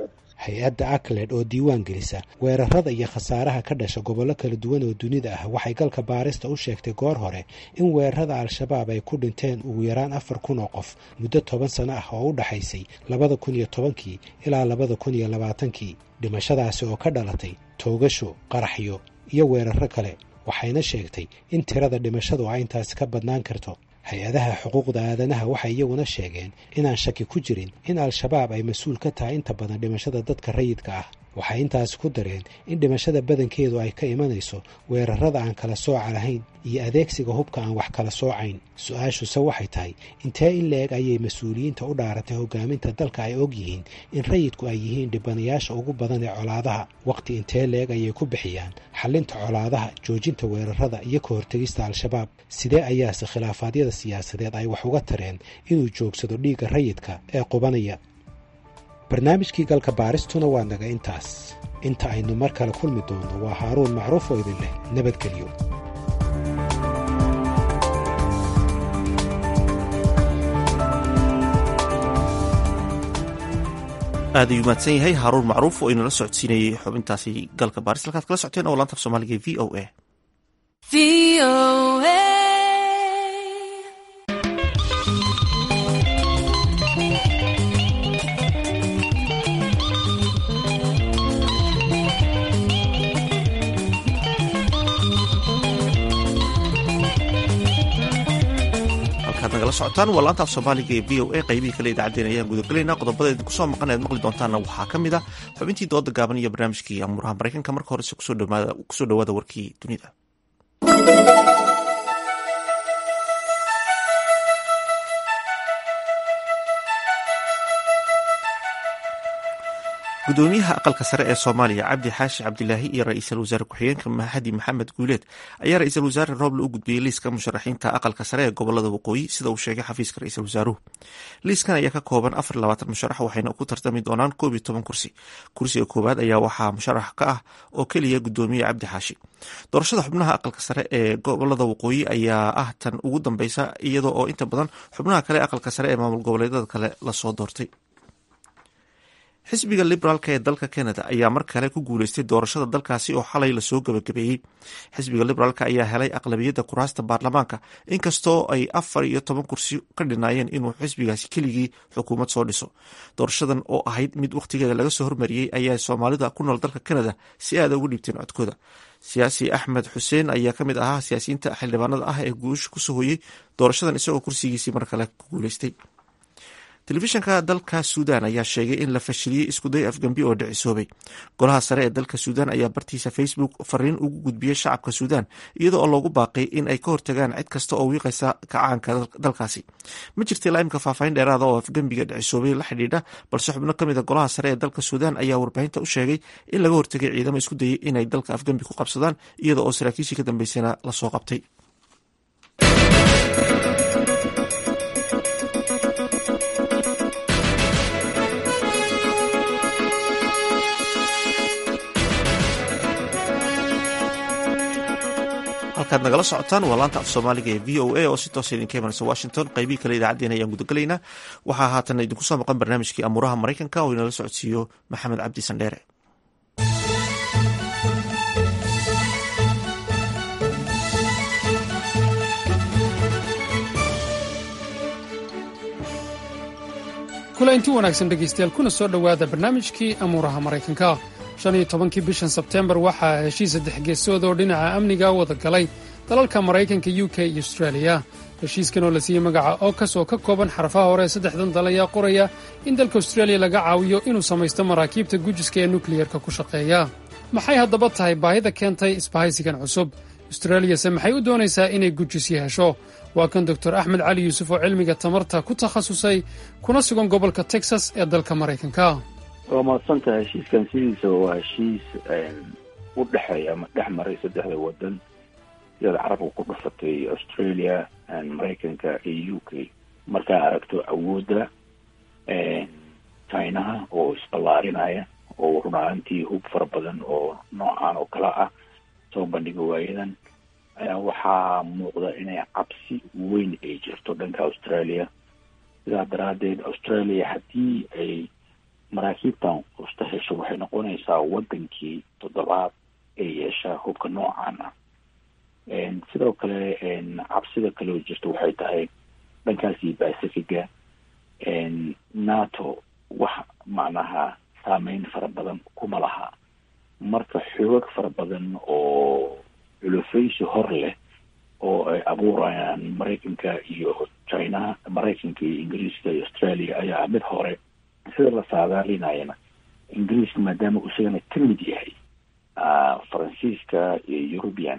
Speaker 9: hay-adda acled oo diiwaan gelisa weerarada iyo khasaaraha ka dhasha gobollo kala duwan oo dunida ah waxay galka baarista u sheegtay goor hore in weerarada al-shabaab ay ku dhinteen ugu yaraan afar kun oo qof muddo toban sano ah oo u dhaxaysay labada kun iyo tobankii ilaa labada kun iyo labaatankii dhimashadaasi oo ka dhalatay toogasho qaraxyo iyo weeraro kale waxayna sheegtay in tirada dhimashadu ay intaasi ka badnaan karto hay-adaha xuquuqda aadanaha waxay iyaguna sheegeen inaan shaki ku jirin in al-shabaab ay mas-uul ka tahay inta badan dhimashada dadka rayidka ah waxay intaasi ku dareen in dhimashada badankeedu ay ka imanayso weerarada aan kala sooca lahayn iyo adeegsiga hubka aan wax kala soocayn su-aashuse waxay tahay intee in la-eg ayay mas-uuliyiinta u dhaaratay hogaaminta dalka ay og yihiin in rayidku ay yihiin dhibanayaasha ugu badan ee colaadaha waqti intee la-eg ayay ku bixiyaan xalinta colaadaha joojinta weerarada iyo ka hortegista al-shabaab sidee ayaase khilaafaadyada siyaasadeed ay wax uga tareen inuu joogsado dhiigga rayidka ee qubanaya barnaamijkii galka baaristuna waa naga intaas inta aynu mar kale kulmi doonno waa haaruun macruuf oo idin leh nabadgelyo
Speaker 1: aad ayuu mahadsan yahay haaruun macruuf oo inala socodsiinayay xubintaasi galka baaris halkaad kala socoteen oo laanta af soomaaliga v o a nagala socotaan waa laanta af soomaaliga ee v o a qaybihii kale idaacadeen ayaan gudagelaynaa qodobada idinku soo maqan ead maqli doontaanna waxaa ka mid a xubintii dooda gaaban iyo barnaamijkii amuuraha maraykanka marka horese kusoo dhawaada warkii dunida. gudoomiyaha aqalka sare ee soomaaliya cabdi xaashi cabdilaahi iyo ra-iisul wasaare ku-xigeenka mahadi maxamed guuleed ayaa ra-iisul wasaare rooble u gudbiyey liiska musharaxiinta aqalka sare ee gobolada waqooyi sida uu sheegay xafiiska ra-iisul wasaaruhu. liiskan ayaa ka kooban afar labaatan musharax waxayna ku tartami doonaan koob iyo toban kursi. kursiga koowaad ayaa waxaa musharax ka ah oo keliya gudoomiye cabdi xaashi. doorashada xubnaha aqalka sare ee gobolada waqooyi ayaa ah tan ugu dambeysa iyadoo oo inta badan xubnaha kale aqalka sare ee maamul goboleedyada kale lasoo doortay. xisbiga liberaalka ee dalka canada ayaa mar kale ku guuleystay doorashada dalkaasi oo xalay lasoo gabagabeeyey. xisbiga liberaalka ayaa helay aqlabiyadda kuraasta baarlamaanka inkastoo ay afar iyo toban kursi ka dhinaayeen inuu xisbigaasi keligii xukuumad soo dhiso. doorashadan oo ahayd mid wakhtigeeda laga soo hormariyey ayaa soomaalida ku nool dalka canada si aada ugu dhiibteen codkooda. siyaasi axmed xuseen ayaa ka mid ahaa siyaasiyiinta xildhibaanada ah ee guusha ku soo hoyey doorashadan isagoo kursigiisii mar kale ku guuleystay. telefishanka dalka suudan ayaa sheegay in la fashiliyey iskuday afgambi oo dhicisoobay. golaha sare ee dalka suudan ayaa bartiisa facebook fariin ugu gudbiyey shacabka suudan iyadoo oo loogu baaqay in ay ka hortagaan cid kasta oo wiiqaysa kacaanka dalkaasi. ma jirta ilaa imka faahfaahin dheeraada oo afgambiga dhicisoobay la xidhiidha, balse xubno ka mid a golaha sare ee dalka suudan ayaa warbaahinta u sheegay in laga hortagay ciidamo isku dayay inay dalka afgambi ku qabsadaan iyada oo saraakiishii ka dambeysana lasoo qabtay. halkaad nagala socotaan waa laanta af soomaaliga ee v o a oo si toosa idinka imanaysa washington. qaybihii kale idaacaddeen ayaan gudagelaynaa. waxaa haatan idinku soo maqan barnaamijkii amuuraha maraykanka oo inala socodsiiyo maxamed cabdi sandheere.
Speaker 12: kula inti wanaagsan dhegaystayaal kuna soo dhowaada barnaamijkii amuuraha maraykanka. shan iyo tobankii bishan sebteembar waxaa heshiis saddex geesood oo dhinaca amniga wada galay dalalka maraykanka, u k iyo austraaliya. heshiiskan oo la siiyey magaca okas oo ka kooban xarfaha hore saddexdan dal ayaa qoraya in dalka austraaliya laga caawiyo inuu samaysto maraakiibta gujiska ee nukliyerka ku shaqeeya. maxay haddaba tahay baahida keentay isbahaysigan cusub? austraaliyase maxay u doonaysaa inay gujisyo hesho? waa kan doctor axmed cali yuusuf oo cilmiga tamarta ku takhasusay kuna sugan gobolka texas ee dalka maraykanka.
Speaker 13: waa mahadsantaha. heshiiskan sidiisa waa heshiis u dhexeeya ama dhex maray saddexda wadan siyada carabka ku dhufatay australia, maraykanka iyo u k. markaa aragto awoodda chinaha oo isballaarinaya oo run ahaantii hub fara badan oo noocaan oo kala ah soo bandhiga waayadan, ayaa waxaa muuqda inay cabsi weyn ay jirto dhanka australia. sidaa daraaddeed australia haddii ay maraakiibtan quusta hesho waxay noqonaysaa wadankii toddobaad ee yeeshaa hubka noocan ah. sidoo kale cabsida kale oo jirta waxay tahay dhankaasi pacifiga nato wax macnaha saameyn fara badan kuma laha, marka xoogag fara badan oo culufaysi hor leh oo ay abuurayaan maraykanka iyo china, maraykanka iyo ingiriiska iyo australia ayaa mid hore sida la saadaalinayana ingiriiska maadaama uu isagana ka mid yahay faransiiska iyo european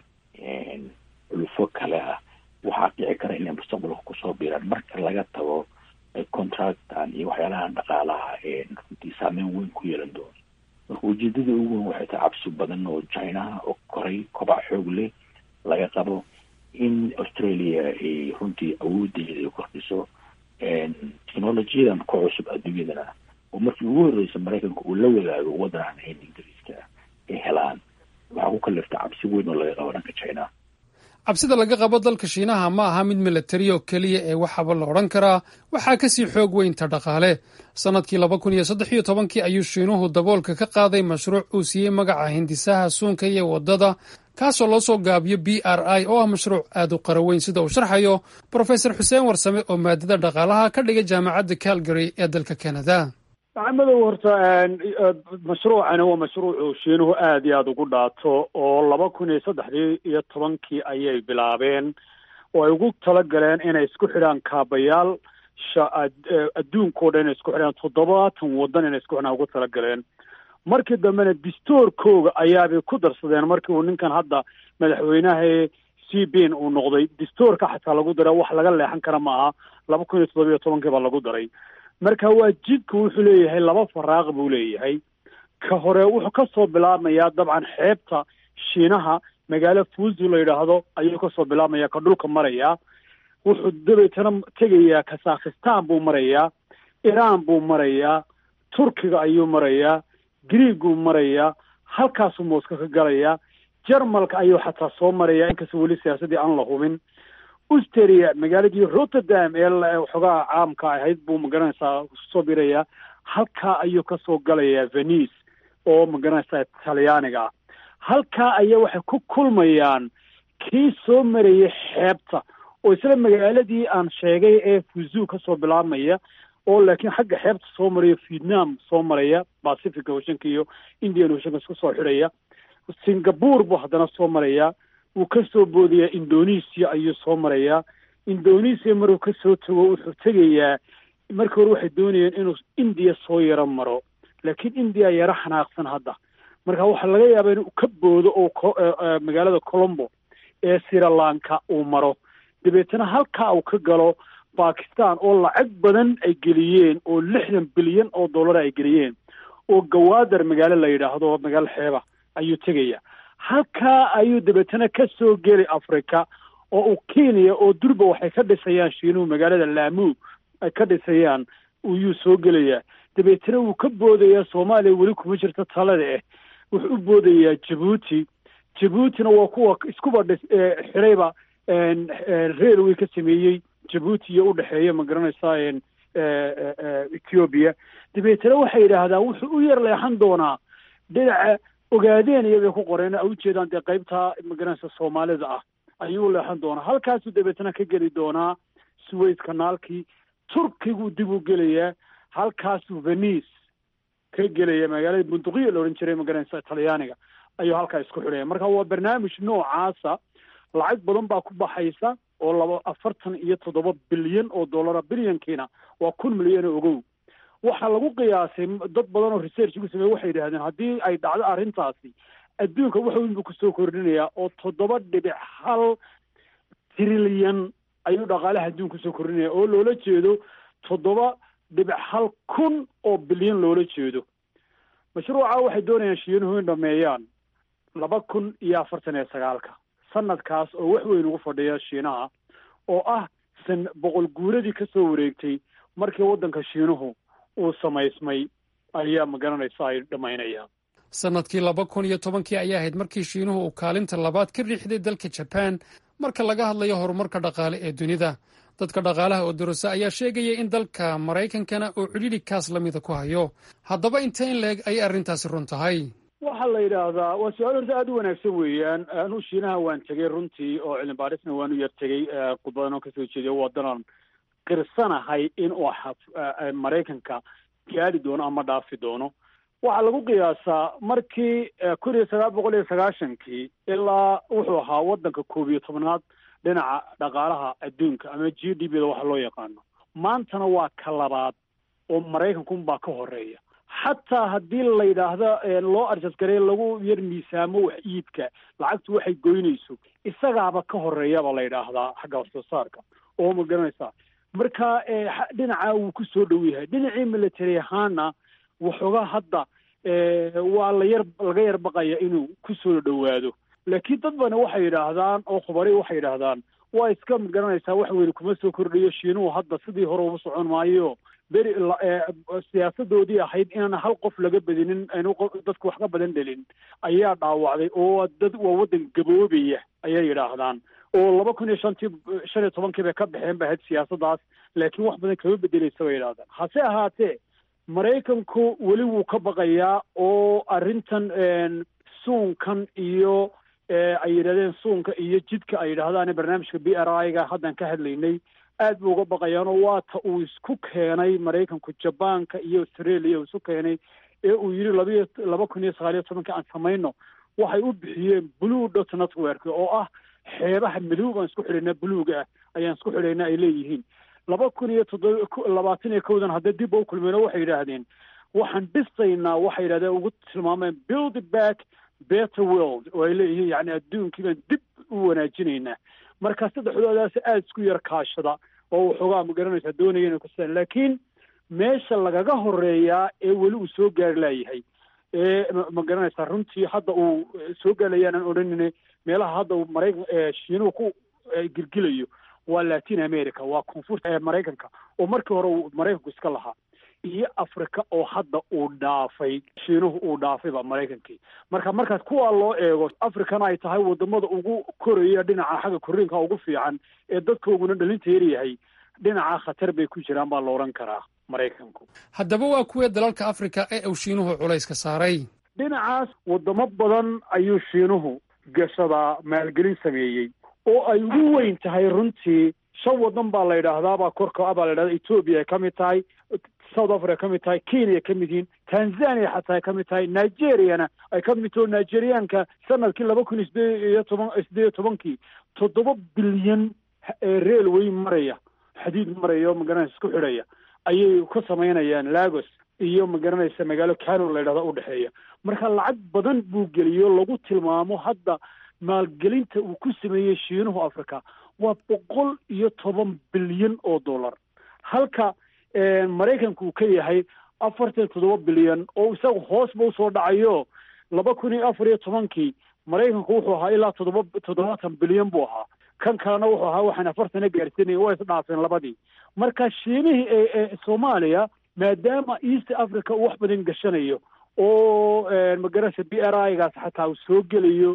Speaker 13: culufo kale ah, waxaa dhici kara inay mustaqbalka kusoo biiraan marka laga tago contractan iyo waxyaalahan dhaqaalaha ee runtii saameyn weyn ku yeelan doono. marka ujeedada ugu weyn waxay tahay cabsi badan oo china oo koray kobac xoog leh laga qabo in australia ay runtii awoodeeda ay kordhiso technolojiyadan ku cusub adduunyadana oo markii ugu horreysa maraykanka uu la wadaago waddan aan ahayn ingiriiska ay helaan. waxaa ku kalifta cabsi weyn oo laga qabo dhanka china.
Speaker 12: cabsida laga qabo dalka shiinaha ma aha mid milatari oo keliya ee waxaaba la odhan karaa waxaa kasii xoog weynta dhaqaale. sanadkii laba kun iyo saddex iyo tobankii ayuu shiinuhu daboolka ka qaaday mashruuc uu siiyey magaca hindisaha suunka iyo waddada, kaasoo loo soo gaabiyo b r i oo ah mashruuc aad u qaraweyn sida uu sharxayo professor xuseen warsame oo maadada dhaqaalaha ka dhigay jaamacadda calgary ee dalka canada.
Speaker 14: maxamedow horta mashruucani waa mashruucu shiinuhu aada iyo aada ugu dhaato oo laba kun iyo saddexdii iyo tobankii ayay bilaabeen oo ay ugu talagaleen inay isku xidhaan kaabayaal adduunkao dhan inay isku xidhaan toddobaatan waddan inay isku xidhaan ugu talagaleen. markii dambena distoorkooga ayaabay ku darsadeen markii uu ninkan hadda madaxweynaha cbin uu noqday distoorka xataa lagu daray, wax laga leexan kara ma aha. laba kun iyo toddoba iyo tobankii baa lagu daray. marka waa jidka wuxuu leeyahay laba faraaq buu leeyahay. ka hore wuxuu kasoo bilaabmayaa dabcan xeebta shiinaha magaalo fuzu la yidhaahdo ayuu kasoo bilaabmaya ka dhulka marayaa, wuxuu dabeetana tegayaa kazakhstan buu marayaa, iran buu marayaa, turkiga ayuu marayaa, greeguu marayaa, halkaasuu mooska ka galayaa, jarmalka ayuu xataa soo marayaa inkastoo weli siyaasadii aan la hubin. austria magaaladii rotterdam ee xogaha caamka ahayd buu magaranaysaa soo birayaa, halkaa ayuu kasoo galayaa venice oo magaranaysaa talyaaniga ah. halkaa ayaa waxay ku kulmayaan kii soo marayay xeebta oo isla magaaladii aan sheegay ee fuzu kasoo bilaabmaya oo laakiin xagga xeebta soo maraya vietnam soo maraya, pacific oceanka iyo indian oceanka isku soo xidhaya. singapore buu haddana soo marayaa, wuu kasoo boodaya indonesia ayuu soo marayaa. indonesia maruu kasoo tago wuxuu tegayaa, markii hore waxay doonayeen inuu india soo yaro maro, laakiin india yaro xanaaqsan hadda, marka waxaa laga yaabaa inuu ka boodo oo magaalada colombo ee sri lanka uu maro, dabeetana halkaa uu ka galo bakistan oo lacag badan ay geliyeen oo lixdan bilyan oo dollar ay geliyeen, oo gawaadar magaalo la yidhaahdo magaalo xeeba ayuu tegaya. halkaa ayuu dabeetana ka soo geli africa oo uu kenya oo durba waxay ka dhisayaan shiinuhu magaalada laamu ay ka dhisayaan ayuu soo gelayaa. dabeetana wuu ka boodayaa soomaaliya weli kuma jirta talada ah, wuxuu u boodayaa jabuuti. jabuutina waa kuwa iskuba dhis xirayba railway ka sameeyey jabuuti iyo udhexeeya magaranaysaa ethiopia. dabeetana waxay yidhaahdaan wuxuu u yar leexan doonaa dhinaca ogaadeen iyagay ku qoreen a ujeedaan dee qaybta magaranaysa soomaalida ah ayuu leexan doonaa. halkaasuu dabeetana ka geli doonaa suways kanaalkii, turkiguu dib u gelayaa, halkaasuu venice ka gelaya magaalada bunduqiya la odhan jiray magaranaysa talyaaniga ayuu halkaa isku xidhaya. marka waa barnaamij noocaasa, lacag badan baa ku baxaysa oo laba afartan iyo toddoba bilyan oo dollara, bilyankiina waa kun milyan oo ogow. waxaa lagu qiyaasay dad badan oo research ugu sameeyey waxay yidhahdeen haddii ay dhacdo arrintaasi adduunka wax weyn buu kusoo kordhinayaa oo toddoba dhibic hal trilyan ayuu dhaqaalaha adduunka kusoo kordhinaya oo loola jeedo toddoba dhibic hal kun oo bilyan loola jeedo. mashruuca waxay doonayaan shiinuhu in dhameeyaan laba kun iyo afartan iyo sagaalka sanadkaas oo wax weyn ugu fadhiya shiinaha oo ah san boqol guuradii kasoo wareegtay markii waddanka shiinuhu uu samaysmay ayaa magaranaysa ay dhammaynayaan.
Speaker 12: sanadkii laba kun iyo tobankii ayaa ahayd markii shiinuhu uu kaalinta labaad ka riixday dalka jaban marka laga hadlayo horumarka dhaqaale ee dunida. dadka dhaqaalaha oo durasa ayaa sheegaya in dalka maraykankana uu cidhidhi kaas lamida ku hayo. haddaba inta in leeg ayay arrintaasi run tahay?
Speaker 14: waxaa la yidhaahdaa waa su-aal horta aada u wanaagsan weeyaan. anu shiinaha waan tegey runtii oo cilmi baarisna waan u yar tegey khudbadan oo kasoo jeediya wadanan qirsanahay in uu maraykanka gaadi doono ama dhaafi doono. waxaa lagu qiyaasaa markii kun iyo sagaal boqol iyo sagaashankii ilaa wuxuu ahaa wadanka koob iyo tobnaad dhinaca dhaqaalaha adduunka ama g d b da waxa loo yaqaano. maantana waa ka labaad oo maraykankunbaa ka horeeya. xataa haddii la yidhaahdo loo arjasgaray lagu yar miisaamo wax iibka lacagtu waxay goynayso isagaaba ka horeeyaba la yidhaahdaa xagga wax soo saarka oo ma garanaysaa. marka dhinaca wuu ku soo dhow yahay. dhinacii military ahaana waxoogaa hadda waa la yar laga yar baqaya inuu ku soo dhowaado. laakiin dad bana waxay yidhaahdaan oo khubari waxay yidhaahdaan waa iska ma garanaysaa wax weyn kuma soo kordhayo. shiinuhu hadda sidii hore ugu socon maayo. beri siyaasadoodii ahayd inaan hal qof laga badinin aynu dadku wax ka badan dhelin ayaa dhaawacday oo dad waa waddan gaboobaya ayay yidhaahdaan. oo laba kun iyo shantii shan iyo tobankii bay ka baxeen ba ahayd siyaasadaas, laakiin wax badan kama bedeleysa bay yidhahdaan. hase ahaatee maraykanku weli wuu ka baqayaa oo arrintan suunkan iyo ay yidhahdeen suunka iyo jidka ay yidhaahdaan barnaamijka b r i ga haddan ka hadlaynay aad buu uga baqayaan. oo waata uu isku keenay maraykanku jabaanka iyo australia uu isu keenay ee uu yidhi labiyo laba kun iyo sagaal iyo tobankii aan samayno waxay u bixiyeen blue dot network oo ah xeebaha madow baan isku xidhaynaa buluuga ah ayaan isku xidhaynaa ay leeyihiin. laba kun iyo toddoba labaatan iyo kowdan hadda dib u kulmeen oo waxay yidhaahdeen waxaan dhisaynaa waxay yidhahdeen ugu tilmaameen build back better world oo ay leeyihiin yani adduunkii baan dib u wanaajinaynaa. marka saddexdoodaas aada isku yar kaashada oo waxoogaa ma garanaysaa doonaya inay kusaan. laakiin meesha lagaga horeeyaa ee weli uu soo gaari laayahay ee ma garanaysaa runtii hadda uu soo gaarlayaanan odhanine meelaha hadda uu maraykan shiinuhu ku girgilayo waa latin america, waa koonfurta ee maraykanka oo markii hore uu maraykanku iska lahaa, iyo africa oo hadda uu dhaafay shiinuhu uu dhaafayba maraykankii. marka markaas kuwaa loo eego africana ay tahay wadamada ugu koraya dhinaca xagga korriinka ugu fiican ee dadkooguna dhalinta yaryahay, dhinaca khatar bay ku jiraan baa la odhan karaa maraykanku.
Speaker 12: haddaba waa kuwee dalalka africa ee uu shiinuhu culayska saaray?
Speaker 14: dhinacaas wadamo badan ayuu shiinuhu gashadaa maalgelin sameeyey oo ay ugu weyn tahay runtii shan wadan baa la yidhaahdaabaa korka baa la yidhahda ethoobia ay ka mid tahay, south africa ka mid tahay, kenya ka mid yihiin, tanzania xataa ay ka mid tahay, nigeriana ay ka mid taho nigerianka sanadkii laba kun iyo sideed iyo toban sideed iyo tobankii toddoba bilyan railway maraya xadiid maraya oo magaranaysa isku xidhaya ayay ka samaynayaan lagos iyo magaranaysa magaalo cano la yidhahda udhexeeya. marka lacag badan buu geliyo lagu tilmaamo hadda maalgelinta uu ku sameeyey shiinuhu africa waa boqol iyo toban bilyan oo dollar, halka maraykanku uu ka yahay afartan toddoba bilyan oo isaga hoosba usoo dhacayo. laba kun iyo afar iyo tobankii maraykanku wuxuu ahaa ilaa toddoba toddobaatan bilyan buu ahaa, kan kalena wuxuu ahaa waxaan afartana gaarsiinaya waa isdhaafeen labadii. marka shiinihii ee soomaaliya maadaama east africa uu wax badan gashanayo oo magarasa b r i gaas xataa uu soo gelayo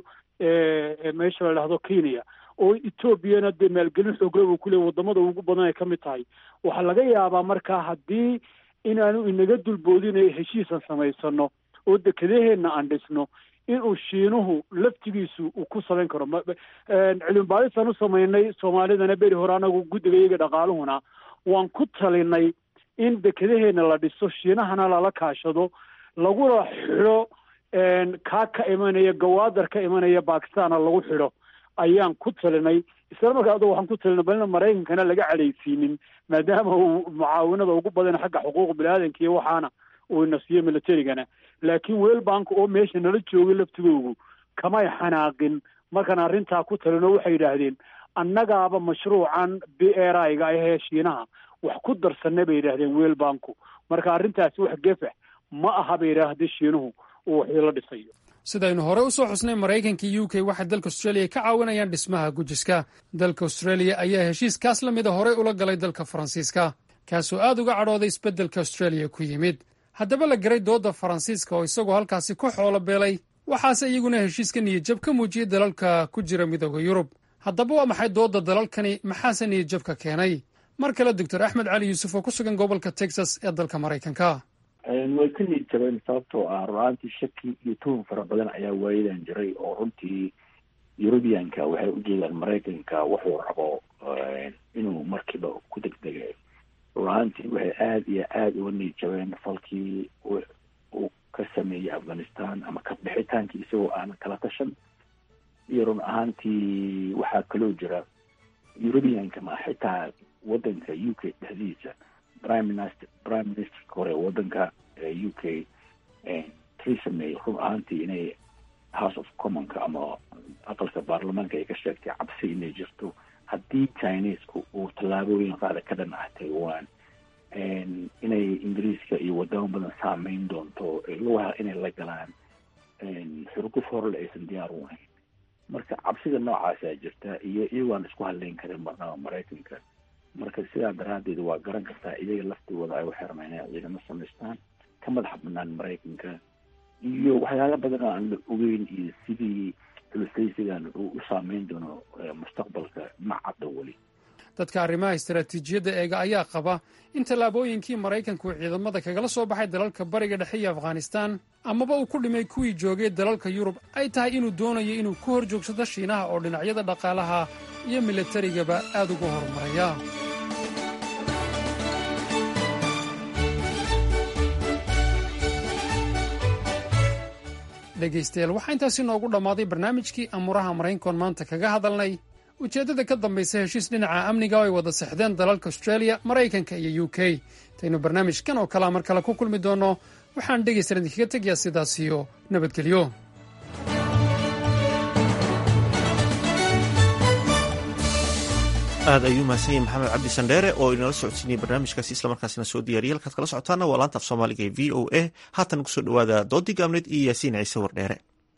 Speaker 14: meesha la dhahdo kenya oo ethoobiana dee maalgelin xoogla uu ku leey wadamada ugu badan ay ka mid tahay. waxaa laga yaabaa markaa haddii inaanu inaga dulboodinayo heshiisan samaysano oo dekedaheenna aan dhisno inuu shiinuhu laftigiisu uu ku samayn karo. cilmi baadisaan u samaynay soomaalidana beri hore anagu guddiga iyaga dhaqaaluhuna waan ku talinay in dekedaheenna la dhiso, shiinahana lala kaashado, laguna xidho kaa ka imanaya gawaadar ka imanaya bakistana lagu xidho ayaan ku talinay. isla markaa ada waxaan ku talinay balina maraykankana laga cadhaysiinin maadaama uu mucaawinada ugu badan xagga xuquuq bini-aadanka iyo waxaana uu nasiyo militarigana. laakiin weel banka oo meesha nala joogay laftigoogu kamay xanaaqin markaan arrintaa ku talino waxay yidhaahdeen annagaaba mashruucan b r i ga ahee shiinaha wax ku darsanay bay yidhaahdeen weel banku. marka arrintaasi wax gefax ma aha bay yidhahdee shiinuhu uu waxyeelo dhisayo.
Speaker 12: sidaynu hore u soo xusnay maraykanka iyo u k waxay dalka australia ka caawinayaan dhismaha gujiska. dalka australia ayaa heshiiskaas la mida horey ula galay dalka faransiiska, kaasoo aad uga cadhooday isbeddelka australia ku yimid. haddaba la garay doodda faransiiska oo isagoo halkaasi ku xoolo beelay, waxaase iyaguna heshiiska niyadjab ka muujiyey dalalka ku jira midooda yurub. haddaba waa maxay doodda dalalkani, maxaase niyadjabka keenay? mar kale doctor axmed cali yuusuf oo ku sugan gobolka texas ee dalka maraykanka.
Speaker 13: way ka niid jabeen sababtoo ah run-aantii shaki iyo tuhun fara badan ayaa waayadan jiray oo runtii eurubianka waxay u jeedaan maraykanka wuxuu rabo inuu markiiba ku degdegay. run-aantii waxay aada iyo aada uga niid jabeen falkii uu ka sameeyey afghanistan ama ka bixitaankii isagoo aan kala tashan. iyo run ahaantii waxaa kaloo jira eurubianka ma xitaa wadanka u k dhexdiisa prime minister prime ministerka hore wadanka u k theresa may run ahaantii inay house of commonka ama aqalka baarlamaanka ay ka sheegtay cabsi inay jirto haddii chinesku uu tallaabooyin qaada ka dhan ah taiwan inay ingiriiska iyo wadamo badan saameyn doonto lugaha inay la galaan xurguf horle aysan diyaar u ahayn. marka cabsida noocaasaa jirta iyo iyagoaan isku hadleyn karin marnaba maraykanka. marka sidaa daraaddeed waa garan kartaa iyaga laftigooda ay waxay rabaan inay ciidamo samaystaan ka madaxa banaan maraykanka iyo waxyaala badan oo aan la ogeyn iyo sidii xulusaysigan uu u saameyn doono mustaqbalka ma caddo weli.
Speaker 12: dadka arrimaha istaraatiijiyadda eega ayaa qaba in tallaabooyinkii maraykanku ciidamada kagala soo baxay dalalka bariga dhexe iyo afghanistan amaba uu ku dhimay kuwii joogay dalalka yurub ay tahay inuu doonayo inuu ka hor joogsado shiinaha oo dhinacyada dhaqaalaha iyo milatarigaba aad uga horumaraya. dhegaystayaal waxaa intaasi noogu dhammaaday barnaamijkii amuuraha maraykankoon maanta kaga hadalnay ujeeddada ka dambaysa heshiis dhinaca amniga oo ay wada sexdeen dalalka australia maraykanka iyo u k. intaynu barnaamijkan oo kalea mar kale ku kulmi doonno waxaan dhegaystayaal idinkaga tegayaa sidaas iyo nabadgelyo.
Speaker 1: aad ayuu mahadsan yahay maxamed cabdi sandheere oo inala socodsiinayay barnaamijkaasi islamarkaasina soo diyaariyay. halkaad kala socotaana waa laanta af soomaaliga ee v o a. haatan kusoo dhawaada doodii gaabneed iyo yaasiin ciise wardheere.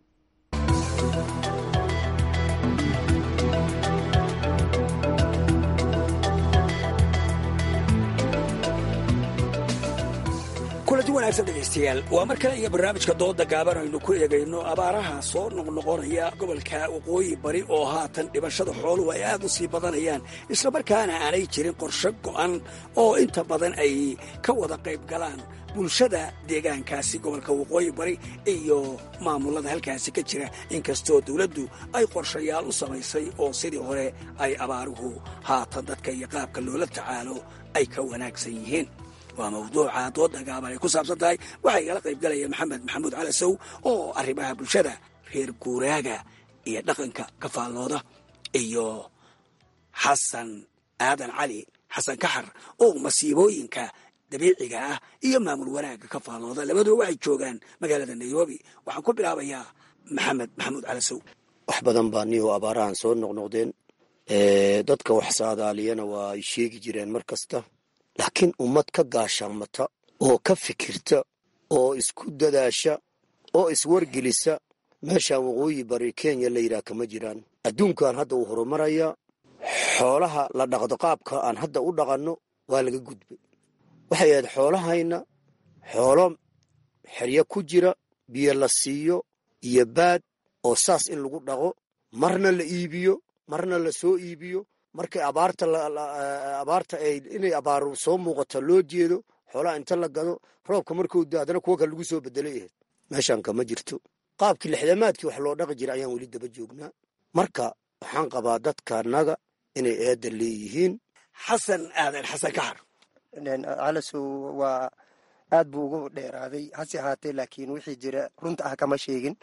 Speaker 15: kulanti wanaagsan dhegaystayaal waa mar kale iyo barnaamijka dooda gaaban aynu ku eegayno abaaraha soo noqnoqonaya gobolka waqooyi bari oo haatan dhibashada xooluhu ay aad u sii badanayaan islamarkaana aanay jirin qorshe go'an oo inta badan ay ka wada qayb galaan bulshada deegaankaasi gobolka waqooyi bari iyo maamulada halkaasi ka jira inkastoo dawladdu ay qorshayaal u samaysay oo sidii hore ay abaaruhu haatan dadka iyo qaabka loola tacaalo ay ka wanaagsan yihiin. waa mawduuca dooda gaaban ay ku saabsan tahay waxaa igala qayb galaya maxamed maxamuud calasow oo arrimaha bulshada reer guuraaga iyo dhaqanka ka faallooda iyo xasan aadan cali xasan kaxar oo masiibooyinka dabiiciga ah iyo maamul wanaagga ka faallooda. labaduba waxay joogaan magaalada nairobi. waxaan ku bilaabayaa maxamed maxamuud calasow.
Speaker 16: wax badan baa niyo abaarahan soo noqnoqdeen dadka wax saadaaliyana waa ay sheegi jireen mar kasta, laakiin ummad ka gaashaamata oo ka fikirta oo isku dadaasha oo iswargelisa meeshaan waqooyi bari kenya la yidhaah kama jiraan. adduunkan hadda uu horumaraya, xoolaha la dhaqdo qaabka aan hadda u dhaqanno waa laga gudbay. waxay ahayd xoolahayna xoolo xeryo ku jira, biyo la siiyo iyo baad oo saas in lagu dhaqo, marna la iibiyo marna la soo iibiyo. markay abaarta abaarta ay inay abaaru soo muuqato loo jeedo xoolaha inta la gado roobka markuu da haddana kuwa kale lagu soo bedelay ahayd. meeshaan kama jirto. qaabkii lixdamaadkii wax loo dhaqi jira ayaan weli daba joognaa. marka waxaan qabaa dadka annaga inay eedda leeyihiin.
Speaker 15: xasan aadan xasan kaxar
Speaker 17: calasow waa aad buu ugu dheeraaday, hase ahaatee laakiin wixii jira runta ah kama sheegin.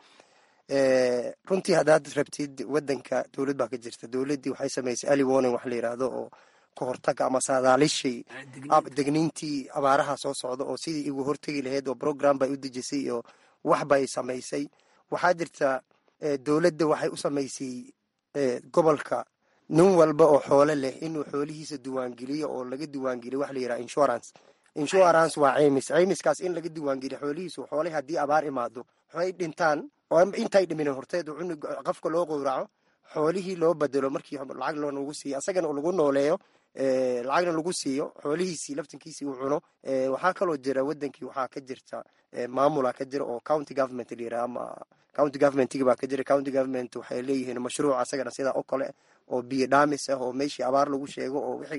Speaker 17: runtii haddaad rabtid wadanka dowlad baa ka jirta. dowladdii waxay samaysay early warning wax la yidhaahdo oo ka hortaga ama saadaalishii degniintii abaaraha soo socda oo sidii igu hortegi lahayd oo program bay u dejisay iyo wax bay samaysay. waxaa jirta dowladda waxay u samaysay gobolka nin walba oo xoolo leh inuu xoolihiisa diiwaangeliyo oo laga diiwaangeliyo wax la yidhaha insurance. insurance waa caymis. caymiskaas in laga diiwaangeliyo xoolihiisu xoolahi haddii abaar imaado waxay dhintaan oo intay dhiminin horteed cunug qafka loo qowraco xoolihii loo bedelo markii lacag loonagu siiyo asagana lagu nooleeyo lacagna lagu siiyo xoolihiisii laftankiisii uu cuno. waxaa kaloo jira wadankii waxaa ka jirta maamula ka jira oo county government la yidhaha ama county governmentigi baa ka jira. county government waxay leeyihiin mashruuc asagana sidaa oo kale oo biyo dhaamis ah oo meeshii abaar lagu sheego oo wixii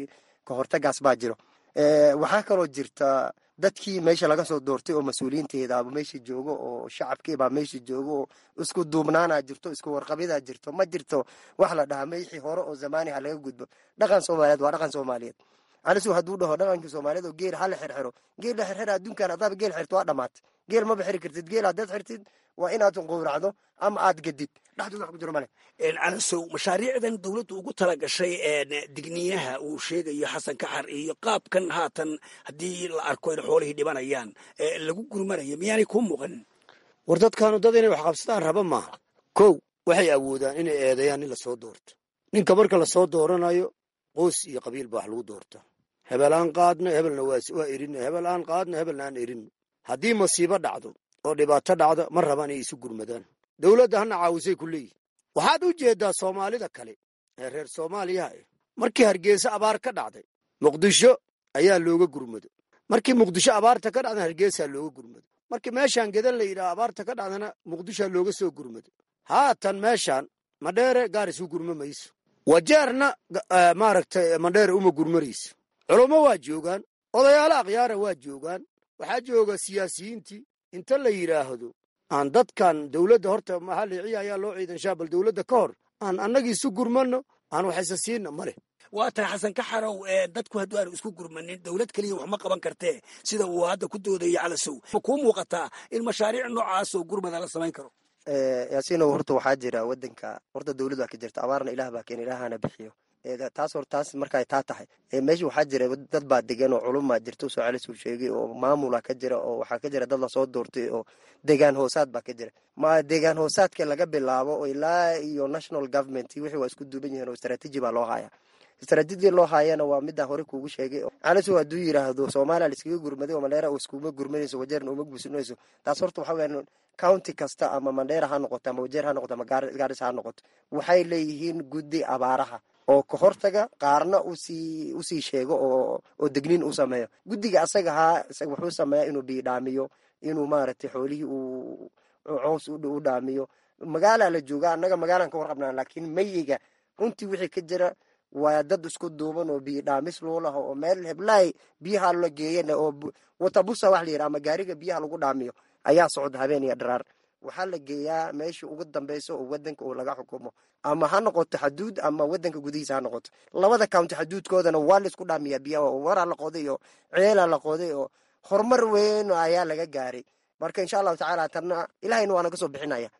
Speaker 17: kahortagaas baa jiro. waxaa kaloo jirta dadkii meesha laga soo doortay oo mas-uuliyiinteedaaba meesha joogo oo shacabkiibaa meesha joogo oo isku duubnaanaa jirto isku warqabidaa jirto ma jirto wax la dhahaa meyxii hore oo zamaani ha laga gudbo. dhaqan soomaaliyeed waa dhaqan soomaaliyeed. anisu hadduu dhaho dhaqankii soomaaliyeed oo geel hala xirxiro geel la xirxira adduunkan haddaaba geel xirto waa dhamaatay. geel maba xiri kartid. geel haddaad xirtid waa inaad qowracdo ama aad gadid dhexdooda wax ku jiro male.
Speaker 15: calasow mashaariicdan dowladdu ugu tala gashay digniyaha uu sheegayo xasan kaxar iyo qaabkan haatan haddii la arko in xoolihii dhibanayaan lagu gurmanayo miyaanay kuu muuqanin?
Speaker 16: war dadkaanu dad inay wax qabsadaan raba maaha. kow waxay awoodaan inay eedeeyaan in lasoo doorto. ninka marka lasoo dooranayo qoys iyo qabiil baa wax lagu doortaa. hebel aan qaadno hebelna waa erino hebel aan qaadno hebelna aan erino. haddii masiibo dhacdo oo dhibaato dhacdo ma rabaan inay isu gurmadaan. dowladda hana caawisay ku leeyihin. waxaad u jeedaa soomaalida kale ee reer soomaaliyaha ah markii hargeysa abaar ka dhacday muqdisho ayaa looga gurmado. markii muqdisho abaarta ka dhacdana hargeysaa looga gurmado. markii meeshaan gedan la yidhaha abaarta ka dhacdana muqdishoa looga soo gurmado. haatan meeshaan madheere gaar isu gurma mayso. wajeerna maaragtay madheere uma gurmarayso. culummo waa joogaan. odayaalo akhyaara waa joogaan. waxaa jooga siyaasiyiintii. inta la yidhaahdo aan dadkan dowladda horta maxaliciya ayaa loo ciidanshaa bal dowladda ka hor aan annagii isu gurmanno aan waxaysa siinna ma leh.
Speaker 15: waa tahay xasan kaxarow dadku hadduu aanu isku gurmanin dowlad keliya wax ma qaban kartee sida uu hadda ku doodaya calasow ma kuu muuqataa in mashaariic noocaasoo gurmada la samayn karo?
Speaker 17: yaasiinow horta waxaa jira wadanka horta dowlad baa ka jirta abaarna ilaah baa keen ilaahana bixiyo taas hor taas markay taa tahay meesha waxaa jira dad baa degan oo culumaa jirta soo calisuu sheegay oo maamula ka jira oo waxaa ka jira dad lasoo doortay oo deegaan hoosaad baa ka jira. ma deegaan hoosaadka laga bilaabo oo ilaa iyo national government wixii waa isku duuban yihiin oo istaraatiiji baa loo hayaa. istaraatiiji loo hayana waa midaan hore kuugu sheegay. calisuu hadduu yidhaahdo soomaaliya la iskaga gurmaday oo mandheera oo iskuma gurmanayso wajeerna uma guursanayso taas horta waxaa weyaan county kasta ama mandheera ha noqoto ama wajeer ha noqoto ama gaarisa ha noqoto waxay leeyihiin guddi abaaraha oo ka hortaga qaarna usii usii sheego oo oo degniin u sameeyo. guddiga asaga haa isaga wuxuu sameeyaa inuu biidhaamiyo inuu maaragtay xoolihii uu cows u dhaamiyo. magaalaa la jooga annaga magaalaan ka warqabnaa laakiin mayiga runtii wixii ka jira waa dad isku duuban oo biidhaamis loo laho oo meel heblaay biyaha la geeyana oo watabusa wax la yidhaha ama gaariga biyaha lagu dhaamiyo ayaa socda habeen iyo dharaar. waxaa la geeyaa meesha ugu dambaysa oo wadanka uu laga xukumo ama ha noqoto xaduud ama wadanka gudihiisa ha noqoto. labada county xaduudkoodana waa la isku dhaamiyaa biyaha oo waraa la qoday oo ceelaa la qoday oo horumar weyn ayaa laga gaaray. marka insha allahu tacaala tanna ilahayna waana ka soo bixinaya.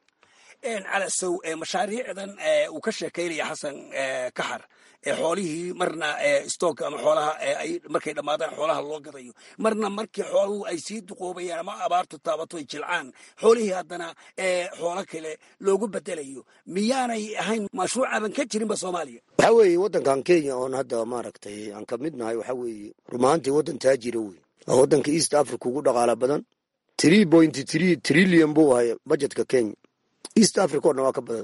Speaker 15: calasow mashaariicdan uu ka sheekaynaya xasan kaxar xoolihii marna stock ama xoolaha ay markay dhammaadaan xoolaha loo gadayo marna markii xooluhu ay sii duqoobayaan ama abaartu taabato ay jilcaan xoolihii haddana xoolo kale loogu bedelayo miyaanay ahayn mashruucaaban ka jirinba soomaaliya?
Speaker 16: waxaa weeye waddankan kenya oon hadda maaragtay aan ka mid nahay waxaa weeye rumaantii waddan taajira wey. waa waddanka east africa ugu dhaqaala badan. three point three trillion buu ahay budgetka kenya. east africa o dhan waa ka badan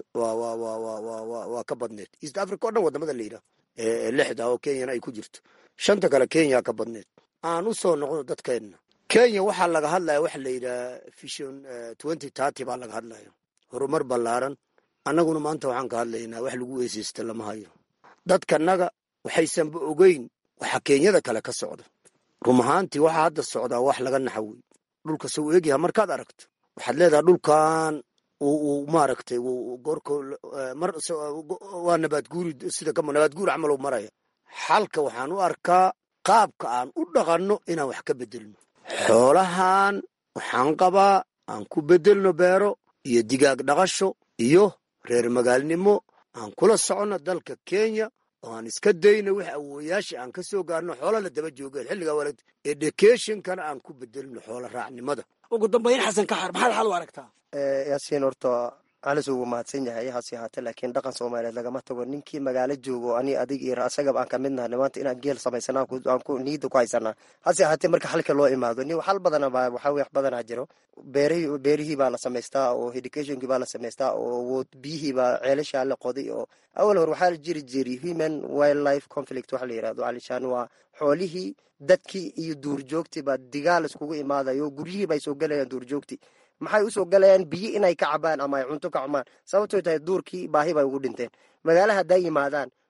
Speaker 16: waa ka badneed. east africa o dhan wadamada la yidhaah ee lixda oo kenyana ay ku jirto shanta kale kenya ka badneed. aan u soo noqdo dadkeenna kenya waxaa laga hadlaya waxa la yidhaha vision twenty thirty baa laga hadlaya horumar ballaaran. annaguna maanta waxaan ka hadlaynaa wax lagu weysaysta lama hayo. dadkanaga waxaysanba ogeyn waxa kenyada kale ka socda. rum ahaantii waxaa hadda socdaa wax laga naxawey. dhulka soo eegyaha markaad aragto waxaad leedaha dhulkan uu maaragtay goorka mar waa nabaad guuri sida kama nabaad guuri camal u maraya. xalka waxaan u arkaa qaabka aan u dhaqanno inaan wax ka bedelno. xoolahan waxaan qabaa aan ku bedelno beero iyo digaag dhaqasho iyo reer magaalnimo aan kula soconno dalka kenya oo aan iska dayno wix awooyaasha aan ka soo gaarno xoola la daba joogeen xilligaa walad educationkana aan ku bedelno xoola raacnimada.
Speaker 15: ugu dambayn xasan kaxar maxaad xal u aragtaa?
Speaker 17: yaasiin horta calis ugu mahadsan yahay hase haate laakiin dhaqan soomaaliyeed lagama tago. ninkii magaalo joogo ani adig iyo asagaba aan kamid nahay maanta inaan geel samaysana aan ku niida ku haysanaa. hase haate marka xalka loo imaado ni xal badana baa waxaa wax badanaa jiro. beerihii beerihii baa la samaystaa oo educationkii baa la samaystaa oo biyihii baa ceelashaa la qoday oo awal hor waxaa jiri jiri human wildlife conflict waxa la yidhahdo calishaan waa xoolihii dadkii iyo duurjoogtii baa digaal iskugu imaadayo guryihii bay soo galayaan duurjoogtii. maxay usoo galayaan biyo inay ka cabaan ama ay cunto ka cumaan sababtoo tahay duurkii baahi bay ugu dhinteen. magaala hadday yimaadaan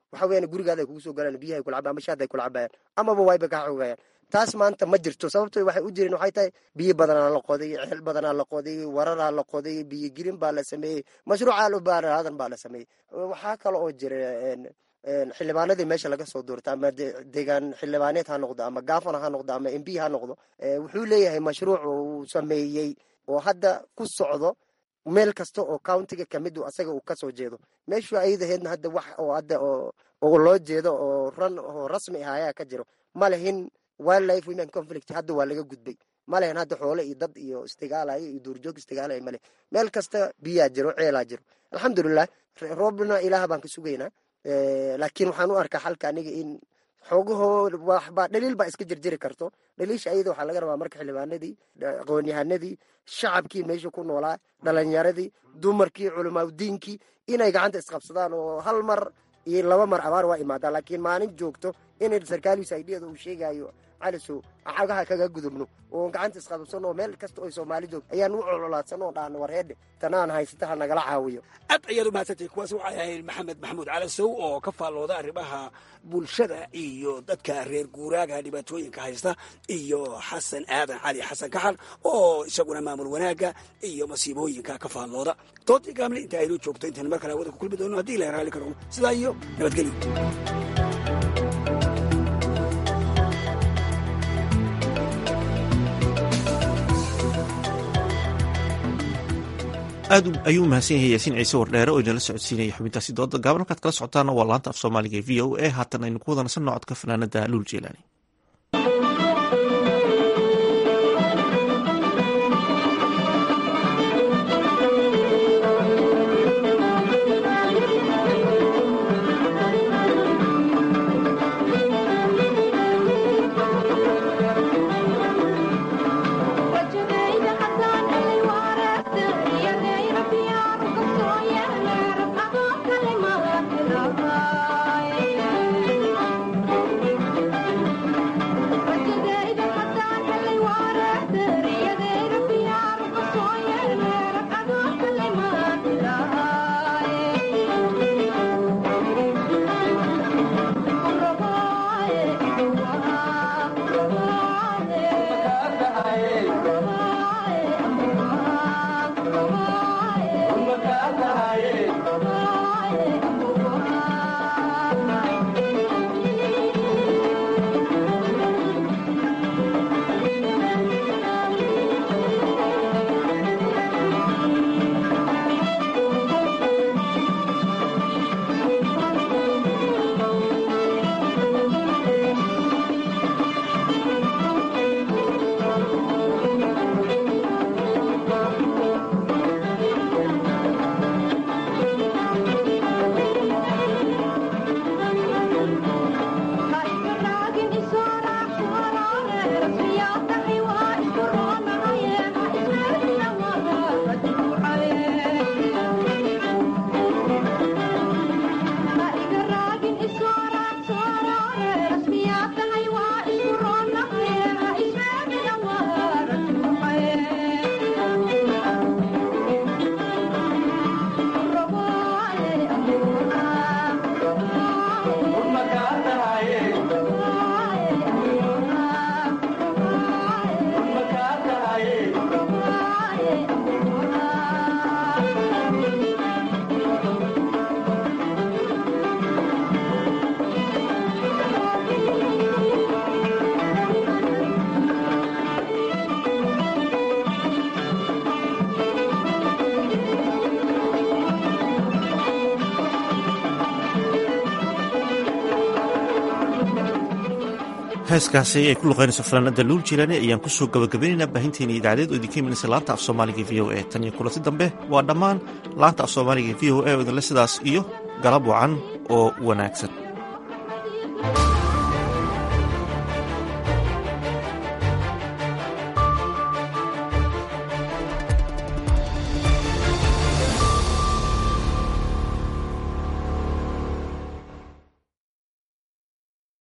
Speaker 17: waxa weeyaan gurigaada ay kugu soo galaan biyaha ay kula cabaan ama shaad ay kula cabayaan amaba wayba kaa xoogayaan taas maanta ma jirto sababtoo waxay u jireen waxay tahay biyo badanaa la qoday xeel badanaa la qoday wararaa la qoday biyo gelin baa la sameeyey mashruuca loo baahan baa la sameeyey waxaa kale oo jira xildhibaanadii meesha laga soo doorta ama deegaan xildhibaaneed ha noqdo ama gaafana ha noqdo ama m b ha noqdo wuxuu leeyahay mashruuc uu sameeyey oo hadda ku socdo meel kasta oo countiga kamid asaga uu kasoo jeedo meeshu ayadaheedna hadda wax oo hadda oo loo jeedo oo ran oo rasmi ah ayaa ka jiro ma lahin wildlife women conflict hadda waa laga gudbay ma lahin hadda xoolo iyo dad iyo istigaalaya iyo duurjoog istigaalaya male meel kasta biyaa jiro ceelaa jiro alxamdulilah roobna ilaah baan ka sugaynaa laakiin waxaan u arkaa xalka aniga in xoogahoo waxbaa dhaliil baa iska jirjiri karto dhaliisha ayada waxaa laga rabaa marka xildhibaanadii aqoon-yahanadii shacabkii meesha ku noolaa dhalinyaradii dumarkii culamaadudiinkii inay gacanta isqabsadaan oo hal mar iyo laba mar abaar waa imaadaa laakiin maalin joogto inay sarkaaliis aidhiyada uu sheegayo calisow xagaha kaga gudubno oo gacanta isqabsano meel kasta oo Soomaali joog ayaan u cololaadsan oo dhaana warheed tanaan haysata nagala caawiyo
Speaker 15: aad ayaad u mahadsantahay kuwaas waxay ahayd maxamed maxamuud calasow oo ka faallooda arrimaha bulshada iyo dadka reer guuraaga dhibaatooyinka haysta iyo xasan aadan cali xasan kaxal oo isaguna maamul wanaaga iyo masiibooyinka ka faallooda doodii gaamle inta aynu joogto intaan mar kale wada ku kulmi doono haddii la raali karo sidaa iyo nabadgelyo
Speaker 1: aad ayuu mahadsan yahay yaasiin ciise wardheere oo inala socodsiinaya xubintaasi dooda gaaban halkaad kala socotaana waa laanta af soomaaliga ee v o a haatan aynu ku wada nasanno codka fanaanada luul jeelaani heeskaasi ay ku luqaynayso fanaanada luul jilaani ayaan ku soo gabagabaynaynaa baahinteena idaacadeed oo idinka imanaysa laanta af soomaaliga v o a tan iyo kulanti dambe waa dhammaan laanta af soomaaliga v o a oo idinle sidaas iyo galab wacan oo wanaagsan.